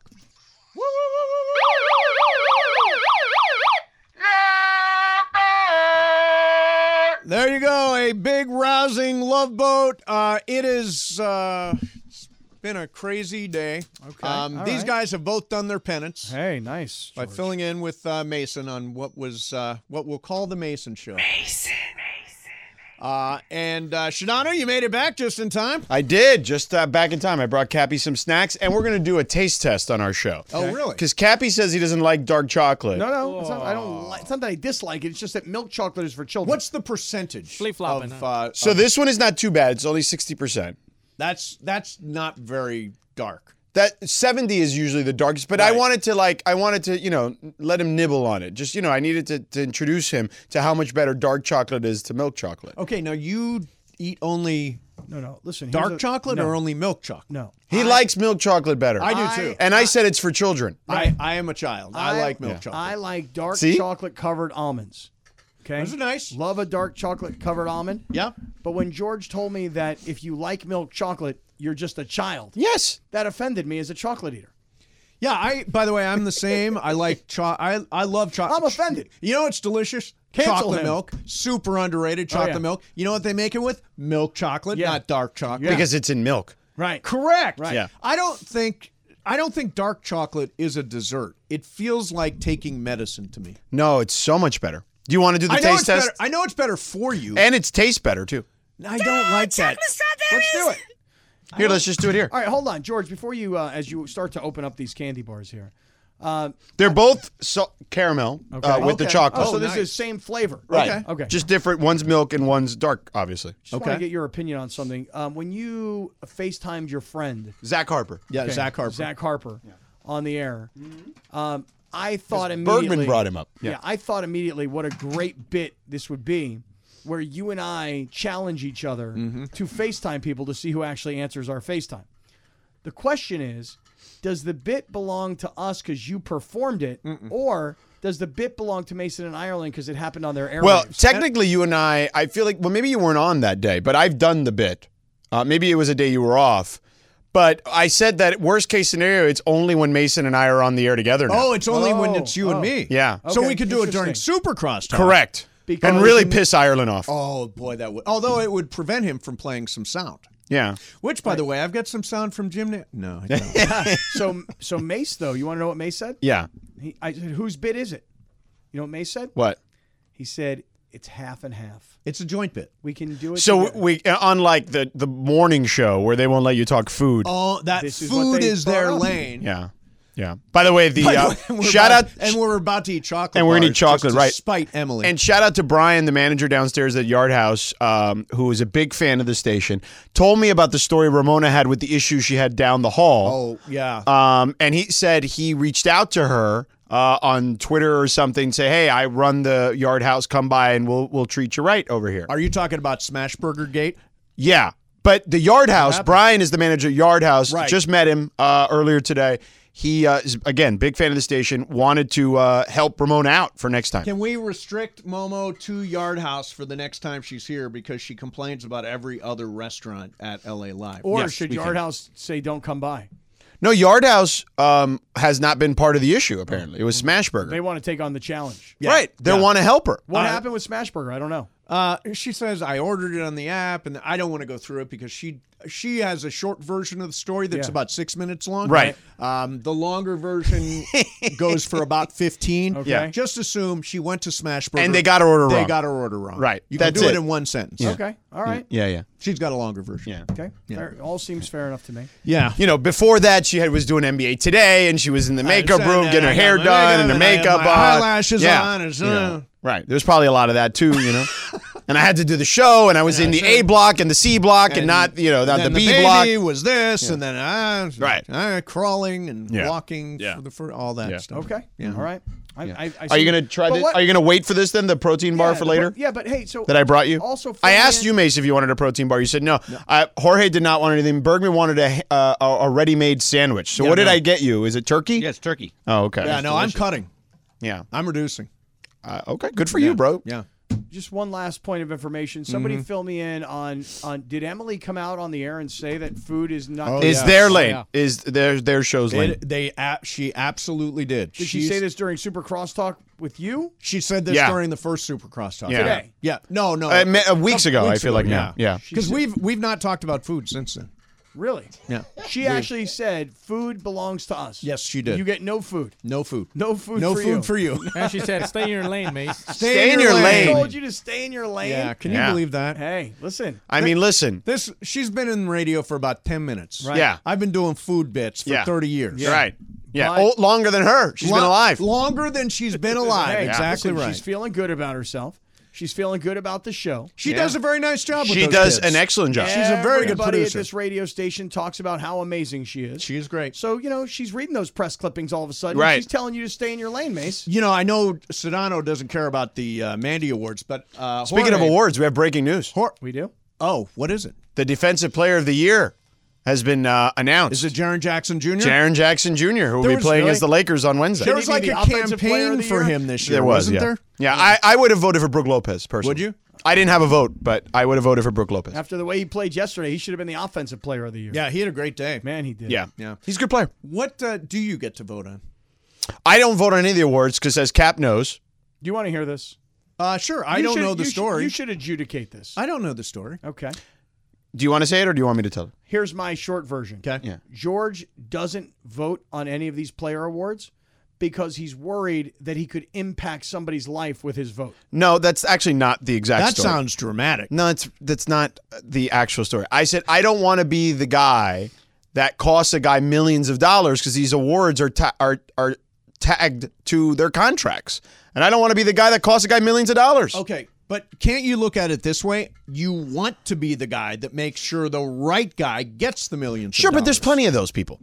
There you go. A big rousing love boat. Uh, it is. Uh, it's been a crazy day. Okay, Um, all these right. guys have both done their penance Hey, nice. by George. filling in with uh, Mason on what was uh, what we'll call the Mason Show. Mason, Mason. Uh, and uh, Shadano, you made it back just in time. I did, just uh, back in time. I brought Cappy some snacks, and we're going to do a taste test on our show. Oh, really? Because Cappy says he doesn't like dark chocolate. No, no, it's not, I don't. Like, it's not that I dislike it. It's just that milk chocolate is for children. What's the percentage Flip-flopping, of? huh? Uh, So of- this one is not too bad. It's only sixty percent. that's that's not very dark. That seventy is usually the darkest, but I Right. wanted to like I wanted to, you know, let him nibble on it. Just, you know, I needed to, to introduce him to how much better dark chocolate is to milk chocolate. Okay, now you eat only No, no. Listen, here's dark a- chocolate no, or only milk chocolate? no. He likes milk chocolate better. I do I- too. and I said it's for children. I, I am a child. I, like milk Yeah. chocolate. I like dark See? chocolate covered almonds. Okay, Those are nice. Love a dark chocolate covered almond. Yeah. But when George told me that if you like milk chocolate, you're just a child, Yes. that offended me as a chocolate eater. Yeah, I by the way, I'm the same. I like cho- I I love chocolate. I'm offended. You know what's delicious? Cancel chocolate him. milk. Super underrated chocolate yeah. milk. You know what they make it with? Milk chocolate, Yeah. not dark chocolate. Because it's in milk. Right. Correct. Right. Yeah. I don't think I don't think dark chocolate is a dessert. It feels like taking medicine to me. No, it's so much better. Do you want to do the I know taste it's test? better. I know it's better for you. And it tastes better too. I don't like that. Let's do it. Here, let's just do it here. All right, hold on, George. Before you, uh, as you start to open up these candy bars here, uh, They're both so- caramel uh, with the Okay. chocolate. oh, so this nice. is same flavor, Right. Okay. Okay. Just different. One's milk and one's dark, obviously. Just want to get your opinion on something. Um, when you FaceTimed your friend, Zach Harper. Yeah, okay, Zach Harper. Zach Harper, on the air, um, I thought immediately. Bergman brought him up. Yeah. Yeah. I thought immediately what a great bit this would be, where you and I challenge each other to FaceTime people to see who actually answers our FaceTime. The question is, does the bit belong to us because you performed it, or does the bit belong to Mason and Ireland because it happened on their airwaves? Well, technically, you and I, I feel like, well, maybe you weren't on that day, but I've done the bit. Uh, maybe it was a day you were off. But I said that worst case scenario, it's only when Mason and I are on the air together now. Oh, it's only when Oh, it's you and oh. me. Yeah. So Okay, we could do it during interesting. Super Crosstalk. Correct. Because and really piss Ireland off. Oh boy, that would. Although it would prevent him from playing some sound. Yeah. Which, by the way, I've got some sound from Jim. Na- no, I don't. so so Mace though, you want to know what Mace said? Yeah. He, I said, whose bid is it? You know what Mace said? What? He said it's half and half. It's a joint bit. We can do it. So together. we, unlike the the morning show where they won't let you talk food. Oh, that This is what food they is brought their up. lane. Yeah. Yeah. By the way, the By the uh, way, we're shout about- out and we're about to eat chocolate. and we're gonna eat bars chocolate, just to right? Spite Emily. And shout out to Brian, the manager downstairs at Yard House, um, who is a big fan of the station. Told me about the story Ramona had with the issue she had down the hall. oh yeah. Um, and he said he reached out to her uh, on Twitter or something, say, "Hey, I run the Yard House. Come by and we'll we'll treat you right over here." Are you talking about Smashburger Gate? Yeah, but the Yard House. Brian is the manager at Yard House. Right. Just met him uh, earlier today. He uh, is, again, big fan of the station. Wanted to uh, help Ramona out for next time. Can we restrict Momo to Yard House for the next time she's here because she complains about every other restaurant at L A Live? Or Yes, should we Yard can. House say don't come by? No, Yard House um, has not been part of the issue, apparently. It was Smashburger. They want to take on the challenge. Yeah. Right. They Yeah. want to help her. What Uh, happened with Smashburger? I don't know. Uh, she says I ordered it on the app, and I don't want to go through it because she she has a short version of the story that's Yeah. about six minutes long. Right. Um, the longer version goes for about fifteen. Okay. Yeah. Just assume she went to Smashburger And they got her order They wrong. got her order wrong. Right. You That's can do it. it. in one sentence. Okay. All right. Yeah, yeah. She's got a longer version. Yeah. Okay. Fair- all seems fair enough to me. Yeah. You know, before that, she had was doing N B A Today, and she was in the makeup said room that getting her I got hair my done and makeup her and I had makeup my on. eyelashes yeah. on and so- You know, right. There's probably a lot of that too, you know. And I had to do the show, and I was And in I the said- A block and the C block, and, And not you know not the then B the block. baby was this, and then I Right. I, crawling and Yeah. walking Yeah. for the for all that Yeah. stuff. Okay. Yeah. All right. I, I, I Are see- you gonna try But this? what- Are you gonna wait for this then? The protein bar Yeah, for the- later? Yeah, but hey, so That I brought you. Also, I fill asked in- you, Mace, if you wanted a protein bar. You said no. Uh, Jorge did not want anything. Bergman wanted a uh, a, a ready-made sandwich. So Yeah, what did no. I get you? Is it turkey? Yeah, it's turkey. Oh, okay. Yeah, no, I'm cutting. Yeah. I'm reducing. Uh, okay. Good for you, bro. Yeah. Just one last point of information. Somebody Mm-hmm. fill me in on on. Did Emily come out on the air and say that food is not? Oh, Is yeah. their Oh, lane? yeah. Is their their show's lane? It, they a- she absolutely did. Did she say this during Super Crosstalk with you? She said this Yeah. during the first Super Crosstalk. Yeah. Today? Yeah. No, no. Uh, ma- uh, weeks Couple ago, I weeks feel like ago, now. Yeah. Because we've we've not talked about food since then. Really? Yeah. She actually said food belongs to us. Yes, she did. You get no food. No food. No food. No for food you. for you. And she said, "Stay in your lane, Mace." Stay in your I lane. told you to stay in your lane. Yeah. Can Yeah. you believe that? Hey, listen. I mean, listen. This she's been in radio for about ten minutes. Right. Yeah. I've been doing food bits for Yeah. thirty years. Right. Yeah. But- Oh, longer than her. She's been Lo- alive. Longer than she's been alive. Hey, Exactly listen, right. She's feeling good about herself. She's feeling good about the show. She Yeah. does a very nice job with She those does kids. an excellent job. She's a very good Everybody producer. at this radio station talks about how amazing she is. She is great. So, you know, she's reading those press clippings all of a sudden. Right. She's telling you to stay in your lane, Mace. You know, I know Sedano doesn't care about the uh, Mandy Awards, but uh, Speaking of Jorge- awards, we have breaking news. Hor- We do? oh, what is it? The Defensive Player of the Year has been uh, announced. Is it Jaron Jackson Junior? Jaron Jackson Junior, who will There be was playing really- as the Lakers on Wednesday. There Should was he like be a the offensive player of campaign the for year? him this year, There was, wasn't yeah. there? Yeah, I, I would have voted for Brooke Lopez personally. Would you? I didn't have a vote, but I would have voted for Brooke Lopez. After the way he played yesterday, he should have been the offensive player of the year. Yeah, he had a great day. Man, he did. Yeah. Yeah. He's a good player. What uh, do you get to vote on? I don't vote on any of the awards because, as Cap knows, Do you want to hear this? Uh, sure. I You don't should- know the you should- story. you should adjudicate this. I don't know the story. Okay. do you want to say it or do you want me to tell it? Here's my short version. Okay. Yeah. George doesn't vote on any of these player awards because he's worried that he could impact somebody's life with his vote. No, that's actually not the exact That story. sounds dramatic. No, it's that's not the actual story. I said I don't want to be the guy that costs a guy millions of dollars because these awards are ta- are are tagged to their contracts, and I don't want to be the guy that costs a guy millions of dollars. Okay, but can't you look at it this way? You want to be the guy that makes sure the right guy gets the millions. Sure, of but there's dollars. plenty of those people.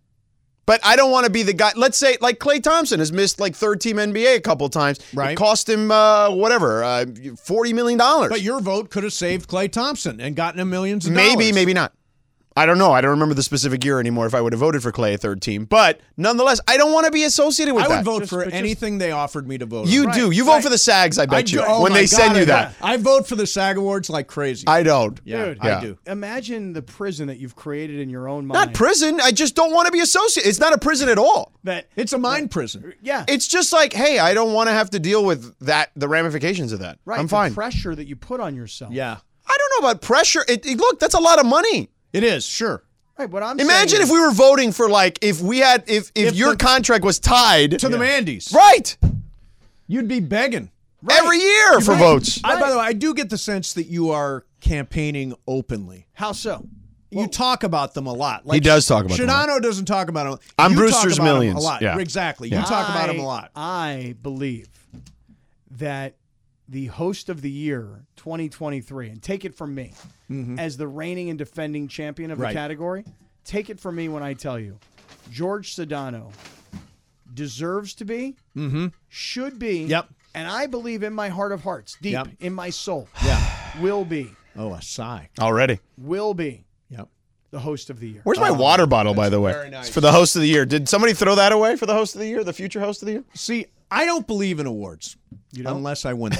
But I don't want to be the guy. Let's say, like Klay Thompson has missed like third team N B A a couple times. Right. It cost him uh, whatever, uh, forty million dollars. But your vote could have saved Klay Thompson and gotten him millions of dollars. Maybe, maybe not. I don't know. I don't remember the specific year anymore if I would have voted for Clay third team. But nonetheless, I don't want to be associated with I that. would vote Just- for but just- anything they offered me to vote. You on. do. You vote for the SAGs, I bet I you, do. Oh when my they send God, you I that. vote. I vote for the SAG Awards like crazy. I don't. yeah, Dude. I Yeah. do. Imagine the prison that you've created in your own mind. Not prison. I just don't want to be associated. It's not a prison at all. That It's a mind prison. yeah. It's just like, hey, I don't want to have to deal with that, the ramifications of that. right. I'm the fine. pressure that you put on yourself. Yeah, I don't know about pressure. It, it- look, that's a lot of money. it is. Sure. Right. What I'm Imagine saying if is- we were voting for like if we had if if, If your the- contract was tied To the Mandy's. right You'd be begging. every year for Right. votes. I, by the way, I do get the sense that you are campaigning openly. How so? You talk about them a lot. He does talk about them a lot. Shadano doesn't talk about them. I'm You Brewster's talk about them Millions. a lot. Yeah. Exactly. Yeah. You talk about them a I- lot. I believe that the host of the year twenty twenty-three, and take it from me, as the reigning and defending champion of Right. the category, take it from me when I tell you, George Sedano deserves to be, should be, Yep. and I believe in my heart of hearts, deep Yep. in my soul, Yeah. will be, Oh, a sigh. Already. will be Yep. the host of the year. Where's my water bottle, by the way? very nice. It's for the host of the year. Did somebody throw that away for the host of the year, the future host of the year? See, I don't believe in awards unless I win them.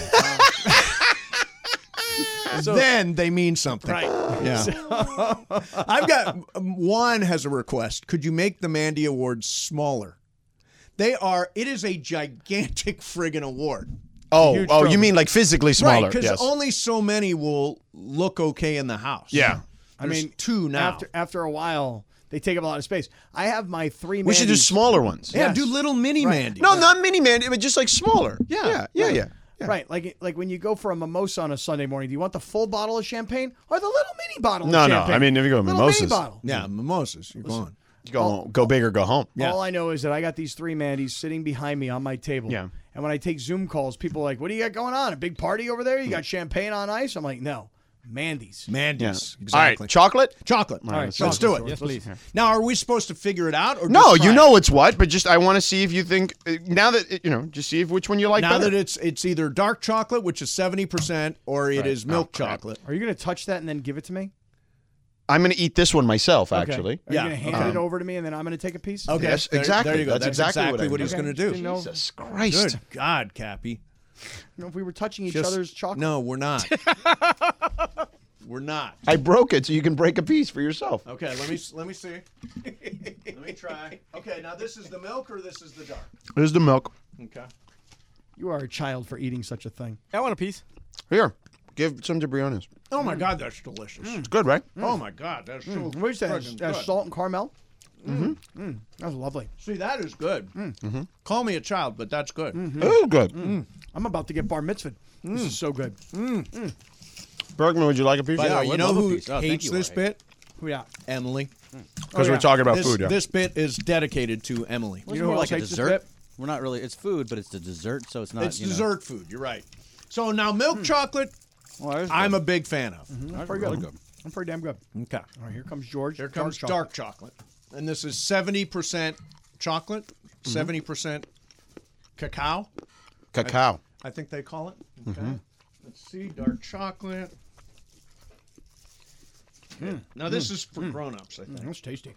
Then they mean something. Right. Yeah. I've got Juan has a request. Could you make the Mandy Awards smaller? They are. It is a gigantic friggin' award. Oh, Huge oh, trophy. you mean like physically smaller? Right, because yes. only so many will look okay in the house. Yeah. I There's mean, two now. After after a while, they take up a lot of space. I have my three. we should do Mandys- smaller ones. yeah, yes. do little mini Mandy. No, not mini man, but just like smaller. Yeah. Yeah, yeah, yeah. yeah. Right, like like when you go for a mimosa on a Sunday morning, do you want the full bottle of champagne or the little mini bottle No, of no, champagne? I mean, if you go little mimosas. mini bottle. Yeah, mimosas. You're going. Go go big or go home. Yeah. All I know is that I got these three Mandys sitting behind me on my table. Yeah. And when I take Zoom calls, people are like, "What do you got going on? A big party over there? You got champagne on ice?" I'm like, "No, Mandy's." Mandy's. All Exactly. right, chocolate? Chocolate. All right, let's chocolate. do it. Yes, please. Now, are we supposed to figure it out, or No, just you try know it? it's what, but just I want to see if you think uh, now that it- you know, just see if which one you like Now better. that it's it's either dark chocolate, which is seventy percent, or it is milk Oh, crap. chocolate. Are you going to touch that and then give it to me? I'm going to eat this one myself, Okay. Are Are Yeah, you going to hand okay. it over to me and then I'm going to take a piece? Okay, Yes, there- exactly. There you go. That's That's, exactly exactly, what I what, would he's do. going to do. Didn't know- Jesus Christ. Good God, Cappy. You know, if we were touching each Just- other's chocolate. No, we're not. We're not. I broke it so you can break a piece for yourself. Okay, let me let me see. Let me try. Okay, now this is the milk or this is the dark? Here's the milk. Okay. You are a child for eating such a thing. I want a piece. Here, give some to Brianna's. Oh my God, that's delicious. It's good, right? Oh my God, that's so What is that? friggin' That's good. salt and caramel? Mm-hmm. Mm, that's lovely. See, that is good. Mm-hmm. Call me a child, but that's good. Oh, good. I'm about to get bar mitzvahed. This is so good. Bergman, would you like a piece? By the Yeah, I way, you would know love a who piece. Oh, thank hates you, this Jorge. bit? Who yeah. Emily. Because Oh, we're yeah. talking about This, food, yeah. this bit is dedicated to Emily. You You know know, who like else a hates this dessert. bit? We're not really. It's food, but it's a dessert, so it's not. It's you know- dessert food. You're right. So now milk chocolate, Well, that is I'm good. a big fan of. That's pretty good. I'm pretty damn good. Okay. All right, here comes George. Here comes Dark dark chocolate. And this is seventy percent chocolate, seventy percent cacao, Cacao. I think they call it. Okay. Let's see, dark chocolate. Okay. Now this is for grown-ups, I think. That's tasty.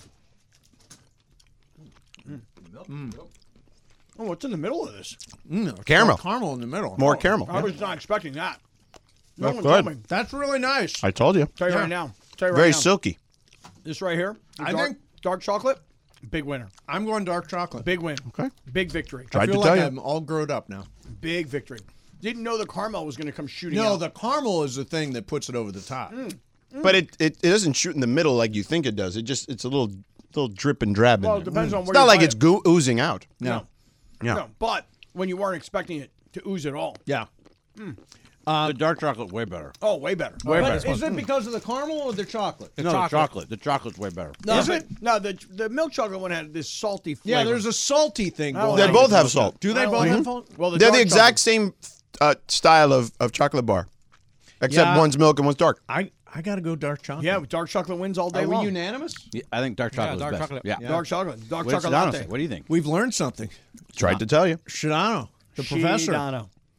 Oh, what's in the middle of this? Mm, Caramel. Caramel in the middle. More Oh, caramel. I was not expecting that. No That's one good. told me. That's really nice. I told you. Tell you Yeah. right now. Tell you right Very now. silky. This right here. the I dark, think- dark chocolate. Big winner. I'm going dark chocolate. Big win. Okay. Big victory. Tried I feel to tell like you. I'm all grown up now. Big victory. Didn't know the caramel was going to come shooting No, out. the caramel is the thing that puts it over the top. But it, it, it doesn't shoot in the middle like you think it does. It just it's a little little drip and drab in Well, it there. depends on It's where not you like buy it's it. goo- oozing out. No. Yeah. No, but when you weren't expecting it to ooze at all. Yeah. the dark chocolate way better. Oh, way better. Way But better. is it because of the caramel or the chocolate? no, the chocolate. chocolate. The chocolate's way better. Is it? No, the the milk chocolate one had this salty flavor. Yeah, there's a salty thing I don't going They on. like both it. have salt. Do they I don't both like have it. salt? Well, the They're the dark exact chocolate- same uh, style of, of chocolate bar, except Yeah. one's milk and one's dark. I, I got to go dark chocolate. Yeah, dark chocolate wins all day Are we long. unanimous? Yeah, I think dark chocolate dark is best. chocolate. Yeah. Yeah. Dark chocolate. Dark What did chocolate Sedano latte. say? What do you think? We've learned something. Tried to tell you. Shadano, the professor. Shidano.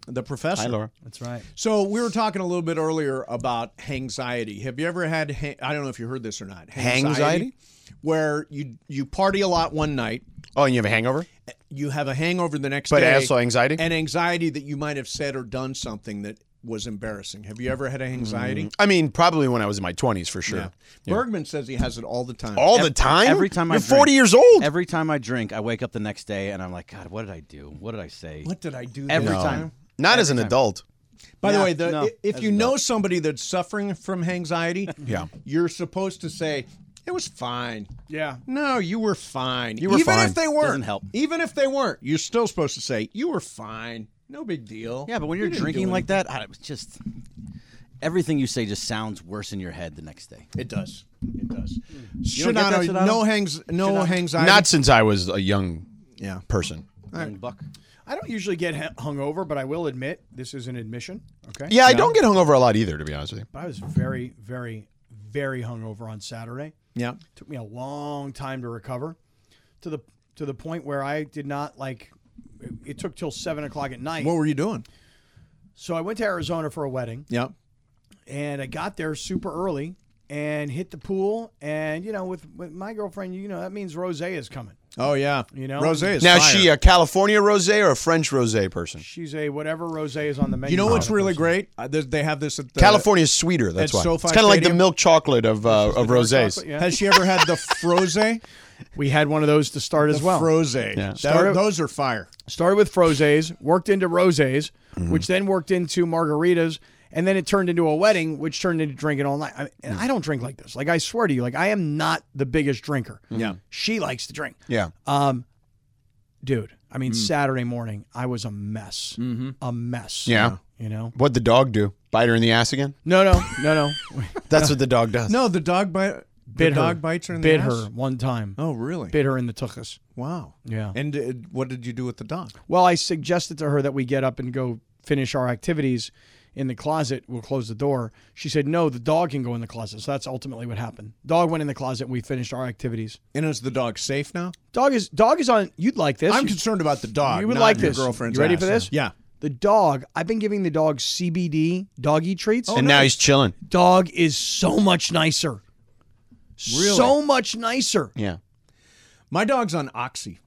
The professor. Hi, Laura. That's right. So we were talking a little bit earlier about anxiety. Have you ever had, ha- I don't know if you heard this or not. Hangxiety? Where you, you party a lot one night. Oh, and you have a hangover? You have a hangover the next But day. also anxiety? And anxiety that you might have said or done something that was embarrassing. Have you ever had anxiety? Mm, I mean, probably when I was in my twenties, for sure. Yeah. Yeah. Bergman says he has it all the time. All the time? Every time You're I drink, forty years old. Every time I drink, I wake up the next day and I'm like, God, what did I do? What did I say? What did I do Every that time. time? Not Every as an time. adult. By the Yeah, way, the, no, if as you an know adult. somebody that's suffering from anxiety, Yeah. you're supposed to say, it was fine. Yeah. No, you were fine. You were Even fine. if they weren't. Doesn't help. Even if they weren't, you're still supposed to say, you were fine. No big deal. Yeah, but when You you're didn't do drinking like anything. that, I, it's just everything you say just sounds worse in your head the next day. It does. It does. You don't get that, Shadano, Shadano? no hangs, no Shadano? anxiety. Not since I was a young yeah. person. Young buck. I don't usually get hu- hungover, but I will admit this is an admission. Okay. Yeah, I don't get hungover a lot either, to be honest with you. But I was very, very, very hungover on Saturday. Yeah. Took me a long time to recover, to the to the point where I did not like. It, it took till seven o'clock at night. What were you doing? So I went to Arizona for a wedding, Yeah. and I got there super early and hit the pool. And you know, with, with my girlfriend, you know, that means rosé is coming. Oh, yeah. You know? Rosé is Now, is fire. she a California rosé or a French rosé person? She's a whatever rosé is on the menu. You know what's kind of really person. great? Uh, they- they have this at the California's sweeter, that's at why. SoFi It's kind of like the Stadium. milk chocolate of uh, of dark rosés. chocolate, yeah. Has she ever had the frosé? We had one of those to start as The well. frosé. Yeah. That- Started- those are fire. Started with frosés, worked into rosés, Mm-hmm. which then worked into margaritas, and then it turned into a wedding, which turned into drinking all night. I, and Mm. I don't drink like this. Like, I swear to you, like, I am not the biggest drinker. Yeah. She likes to drink. Yeah. Um, dude, I Mm. mean, Saturday morning, I was a mess. Mm-hmm. A mess. Yeah. You know? What'd the dog do? Bite her in the ass again? No, no, no, no. That's what the dog does. No, the dog bite. Bit the her. dog bites her in Bit the ass? her one time. Oh, really? Bit her in the tuchus. Wow. Yeah. And uh, what did you do with the dog? Well, I suggested to her that we get up and go finish our activities in the closet. We'll close the door. She said, no, the dog can go in the closet. So that's ultimately what happened. Dog went in the closet and we finished our activities. And is the dog safe now? Dog is dog is on. You'd like this. I'm You- concerned about the dog. You would not like your this. girlfriend's You ready ass. for this? Yeah. The dog, I've been giving the dog C B D doggy treats. and now he's chilling. Dog is so much nicer. Really? So much nicer. Yeah. My dog's on Oxy.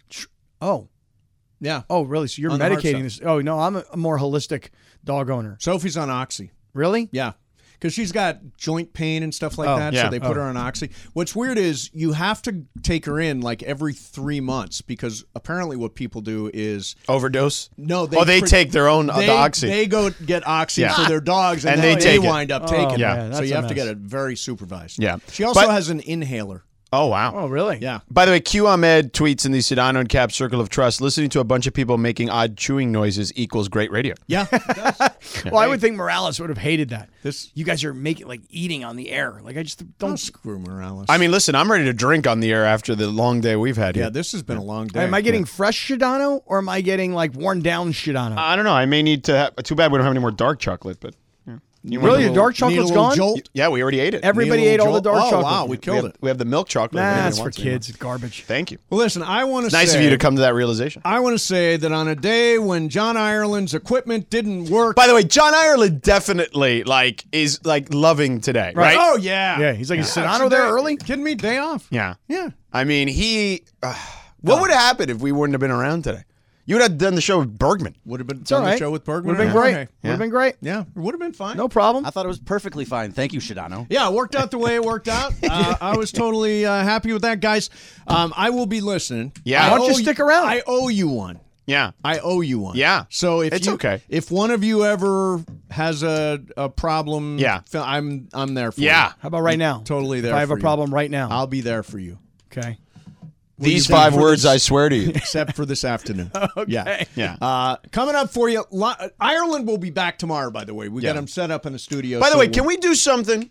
Oh. Yeah. Oh, really? So you're On the hard medicating this? Oh, no, I'm a, a more holistic dog owner. Sophie's on Oxy. Really? Yeah. Because she's got joint pain and stuff like Oh, that, yeah. so they put Oh. her on Oxy. What's weird is you have to take her in like every three months because apparently what people do is Overdose? no, they oh, they pre- take their own uh, they, the oxy. They go get Oxy Yeah. for their dogs, and, And then they they, take it. wind up Oh, taking Yeah. it. man, So that's you a have to mess. get it very supervised. Yeah. She also But- has an inhaler. oh, wow. Oh, really? Yeah. By the way, Q Ahmed tweets in the Sedano and Cap Circle of Trust, listening to a bunch of people making odd chewing noises equals great radio. Yeah. Well, I would think Morales would have hated that. This You guys are making like eating on the air. Like I just don't don't. screw Morales. I mean, listen, I'm ready to drink on the air after the long day we've had here. yeah, this has been a long day. Am I getting fresh Shadano or am I getting like worn down Shadano? I don't know. I may need to have, too bad we don't have any more dark chocolate, but. Yeah. You want Really? a The little- dark Need a chocolate's little gone? jolt? Yeah, we already ate it. Everybody Need a ate little all the jolt? dark Oh, chocolate. wow, we we killed have, it. we have the milk chocolate. if Nah, anybody that's for wants any more. kids. It's garbage. Thank you. Well, listen, I want to It's nice say, of you to come to that realization. I want to say that on a day when John Ireland's equipment didn't work. By the way, John Ireland definitely like is like loving today, right? Oh yeah, Yeah, he's like, is Yeah, Sedano it's there a day- early? Kidding me? Day off. Yeah. Yeah. I mean, he. Uh, what would have happened if we wouldn't have been around today? You would have done the show with Bergman. Would have been It's all done right. the show with Bergman. Would have been Yeah. great. Okay. Would have been great. Yeah, it would have been fine. No problem. I thought it was perfectly fine. Thank you, Shadano. Yeah, it worked out the way it worked out. Uh, I was totally uh, happy with that, guys. Um, I will be listening. Yeah. I Why don't you owe stick around? I owe you one. Yeah. I owe you one. Yeah. So if It's you, okay. if one of you ever has a a problem, Yeah. I'm I'm there for Yeah. you. How about right now? Totally there. If I have for a you. problem right now. I'll be there for you. Okay. These you five for words, this- I swear to you. Except for this afternoon. okay. Yeah. Yeah. Uh, coming up for you, Lo- Ireland will be back tomorrow, by the way. We Yeah. got him set up in the studio. By the so way, can we'll- we do something?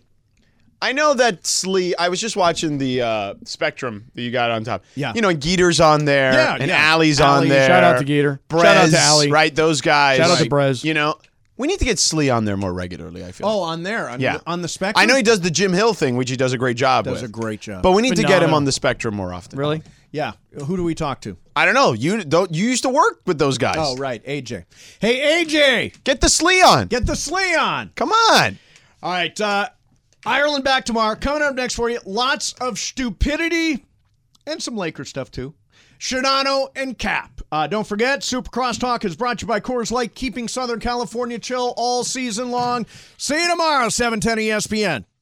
I know that Slee. I was just watching the uh, Spectrum that you got on top. Yeah. You know, and Geeter's on there. Yeah, and yeah. Allie's Allie. on there. Shout out to Geeter. Brez, Shout out to Allie. Right, those guys. Shout out to Right. Brez. You know, we need to get Slee on there more regularly, I feel. Oh, on there. On, Yeah. the, on the Spectrum? I know he does the Jim Hill thing, which he does a great job does with. a great job. But we need to get him Phenomenal. on the Spectrum more often. Really? Yeah. Who do we talk to? I don't know. You don't. You used to work with those guys. Oh, right. A J. Hey, A J. Get the slee on. Get the slee on. Come on. All right. Uh, Ireland back tomorrow. Coming up next for you, lots of stupidity and some Laker stuff, too. Shadano and Cap. Uh, don't forget, Super Crosstalk is brought to you by Coors Light, keeping Southern California chill all season long. See you tomorrow, seven ten E S P N.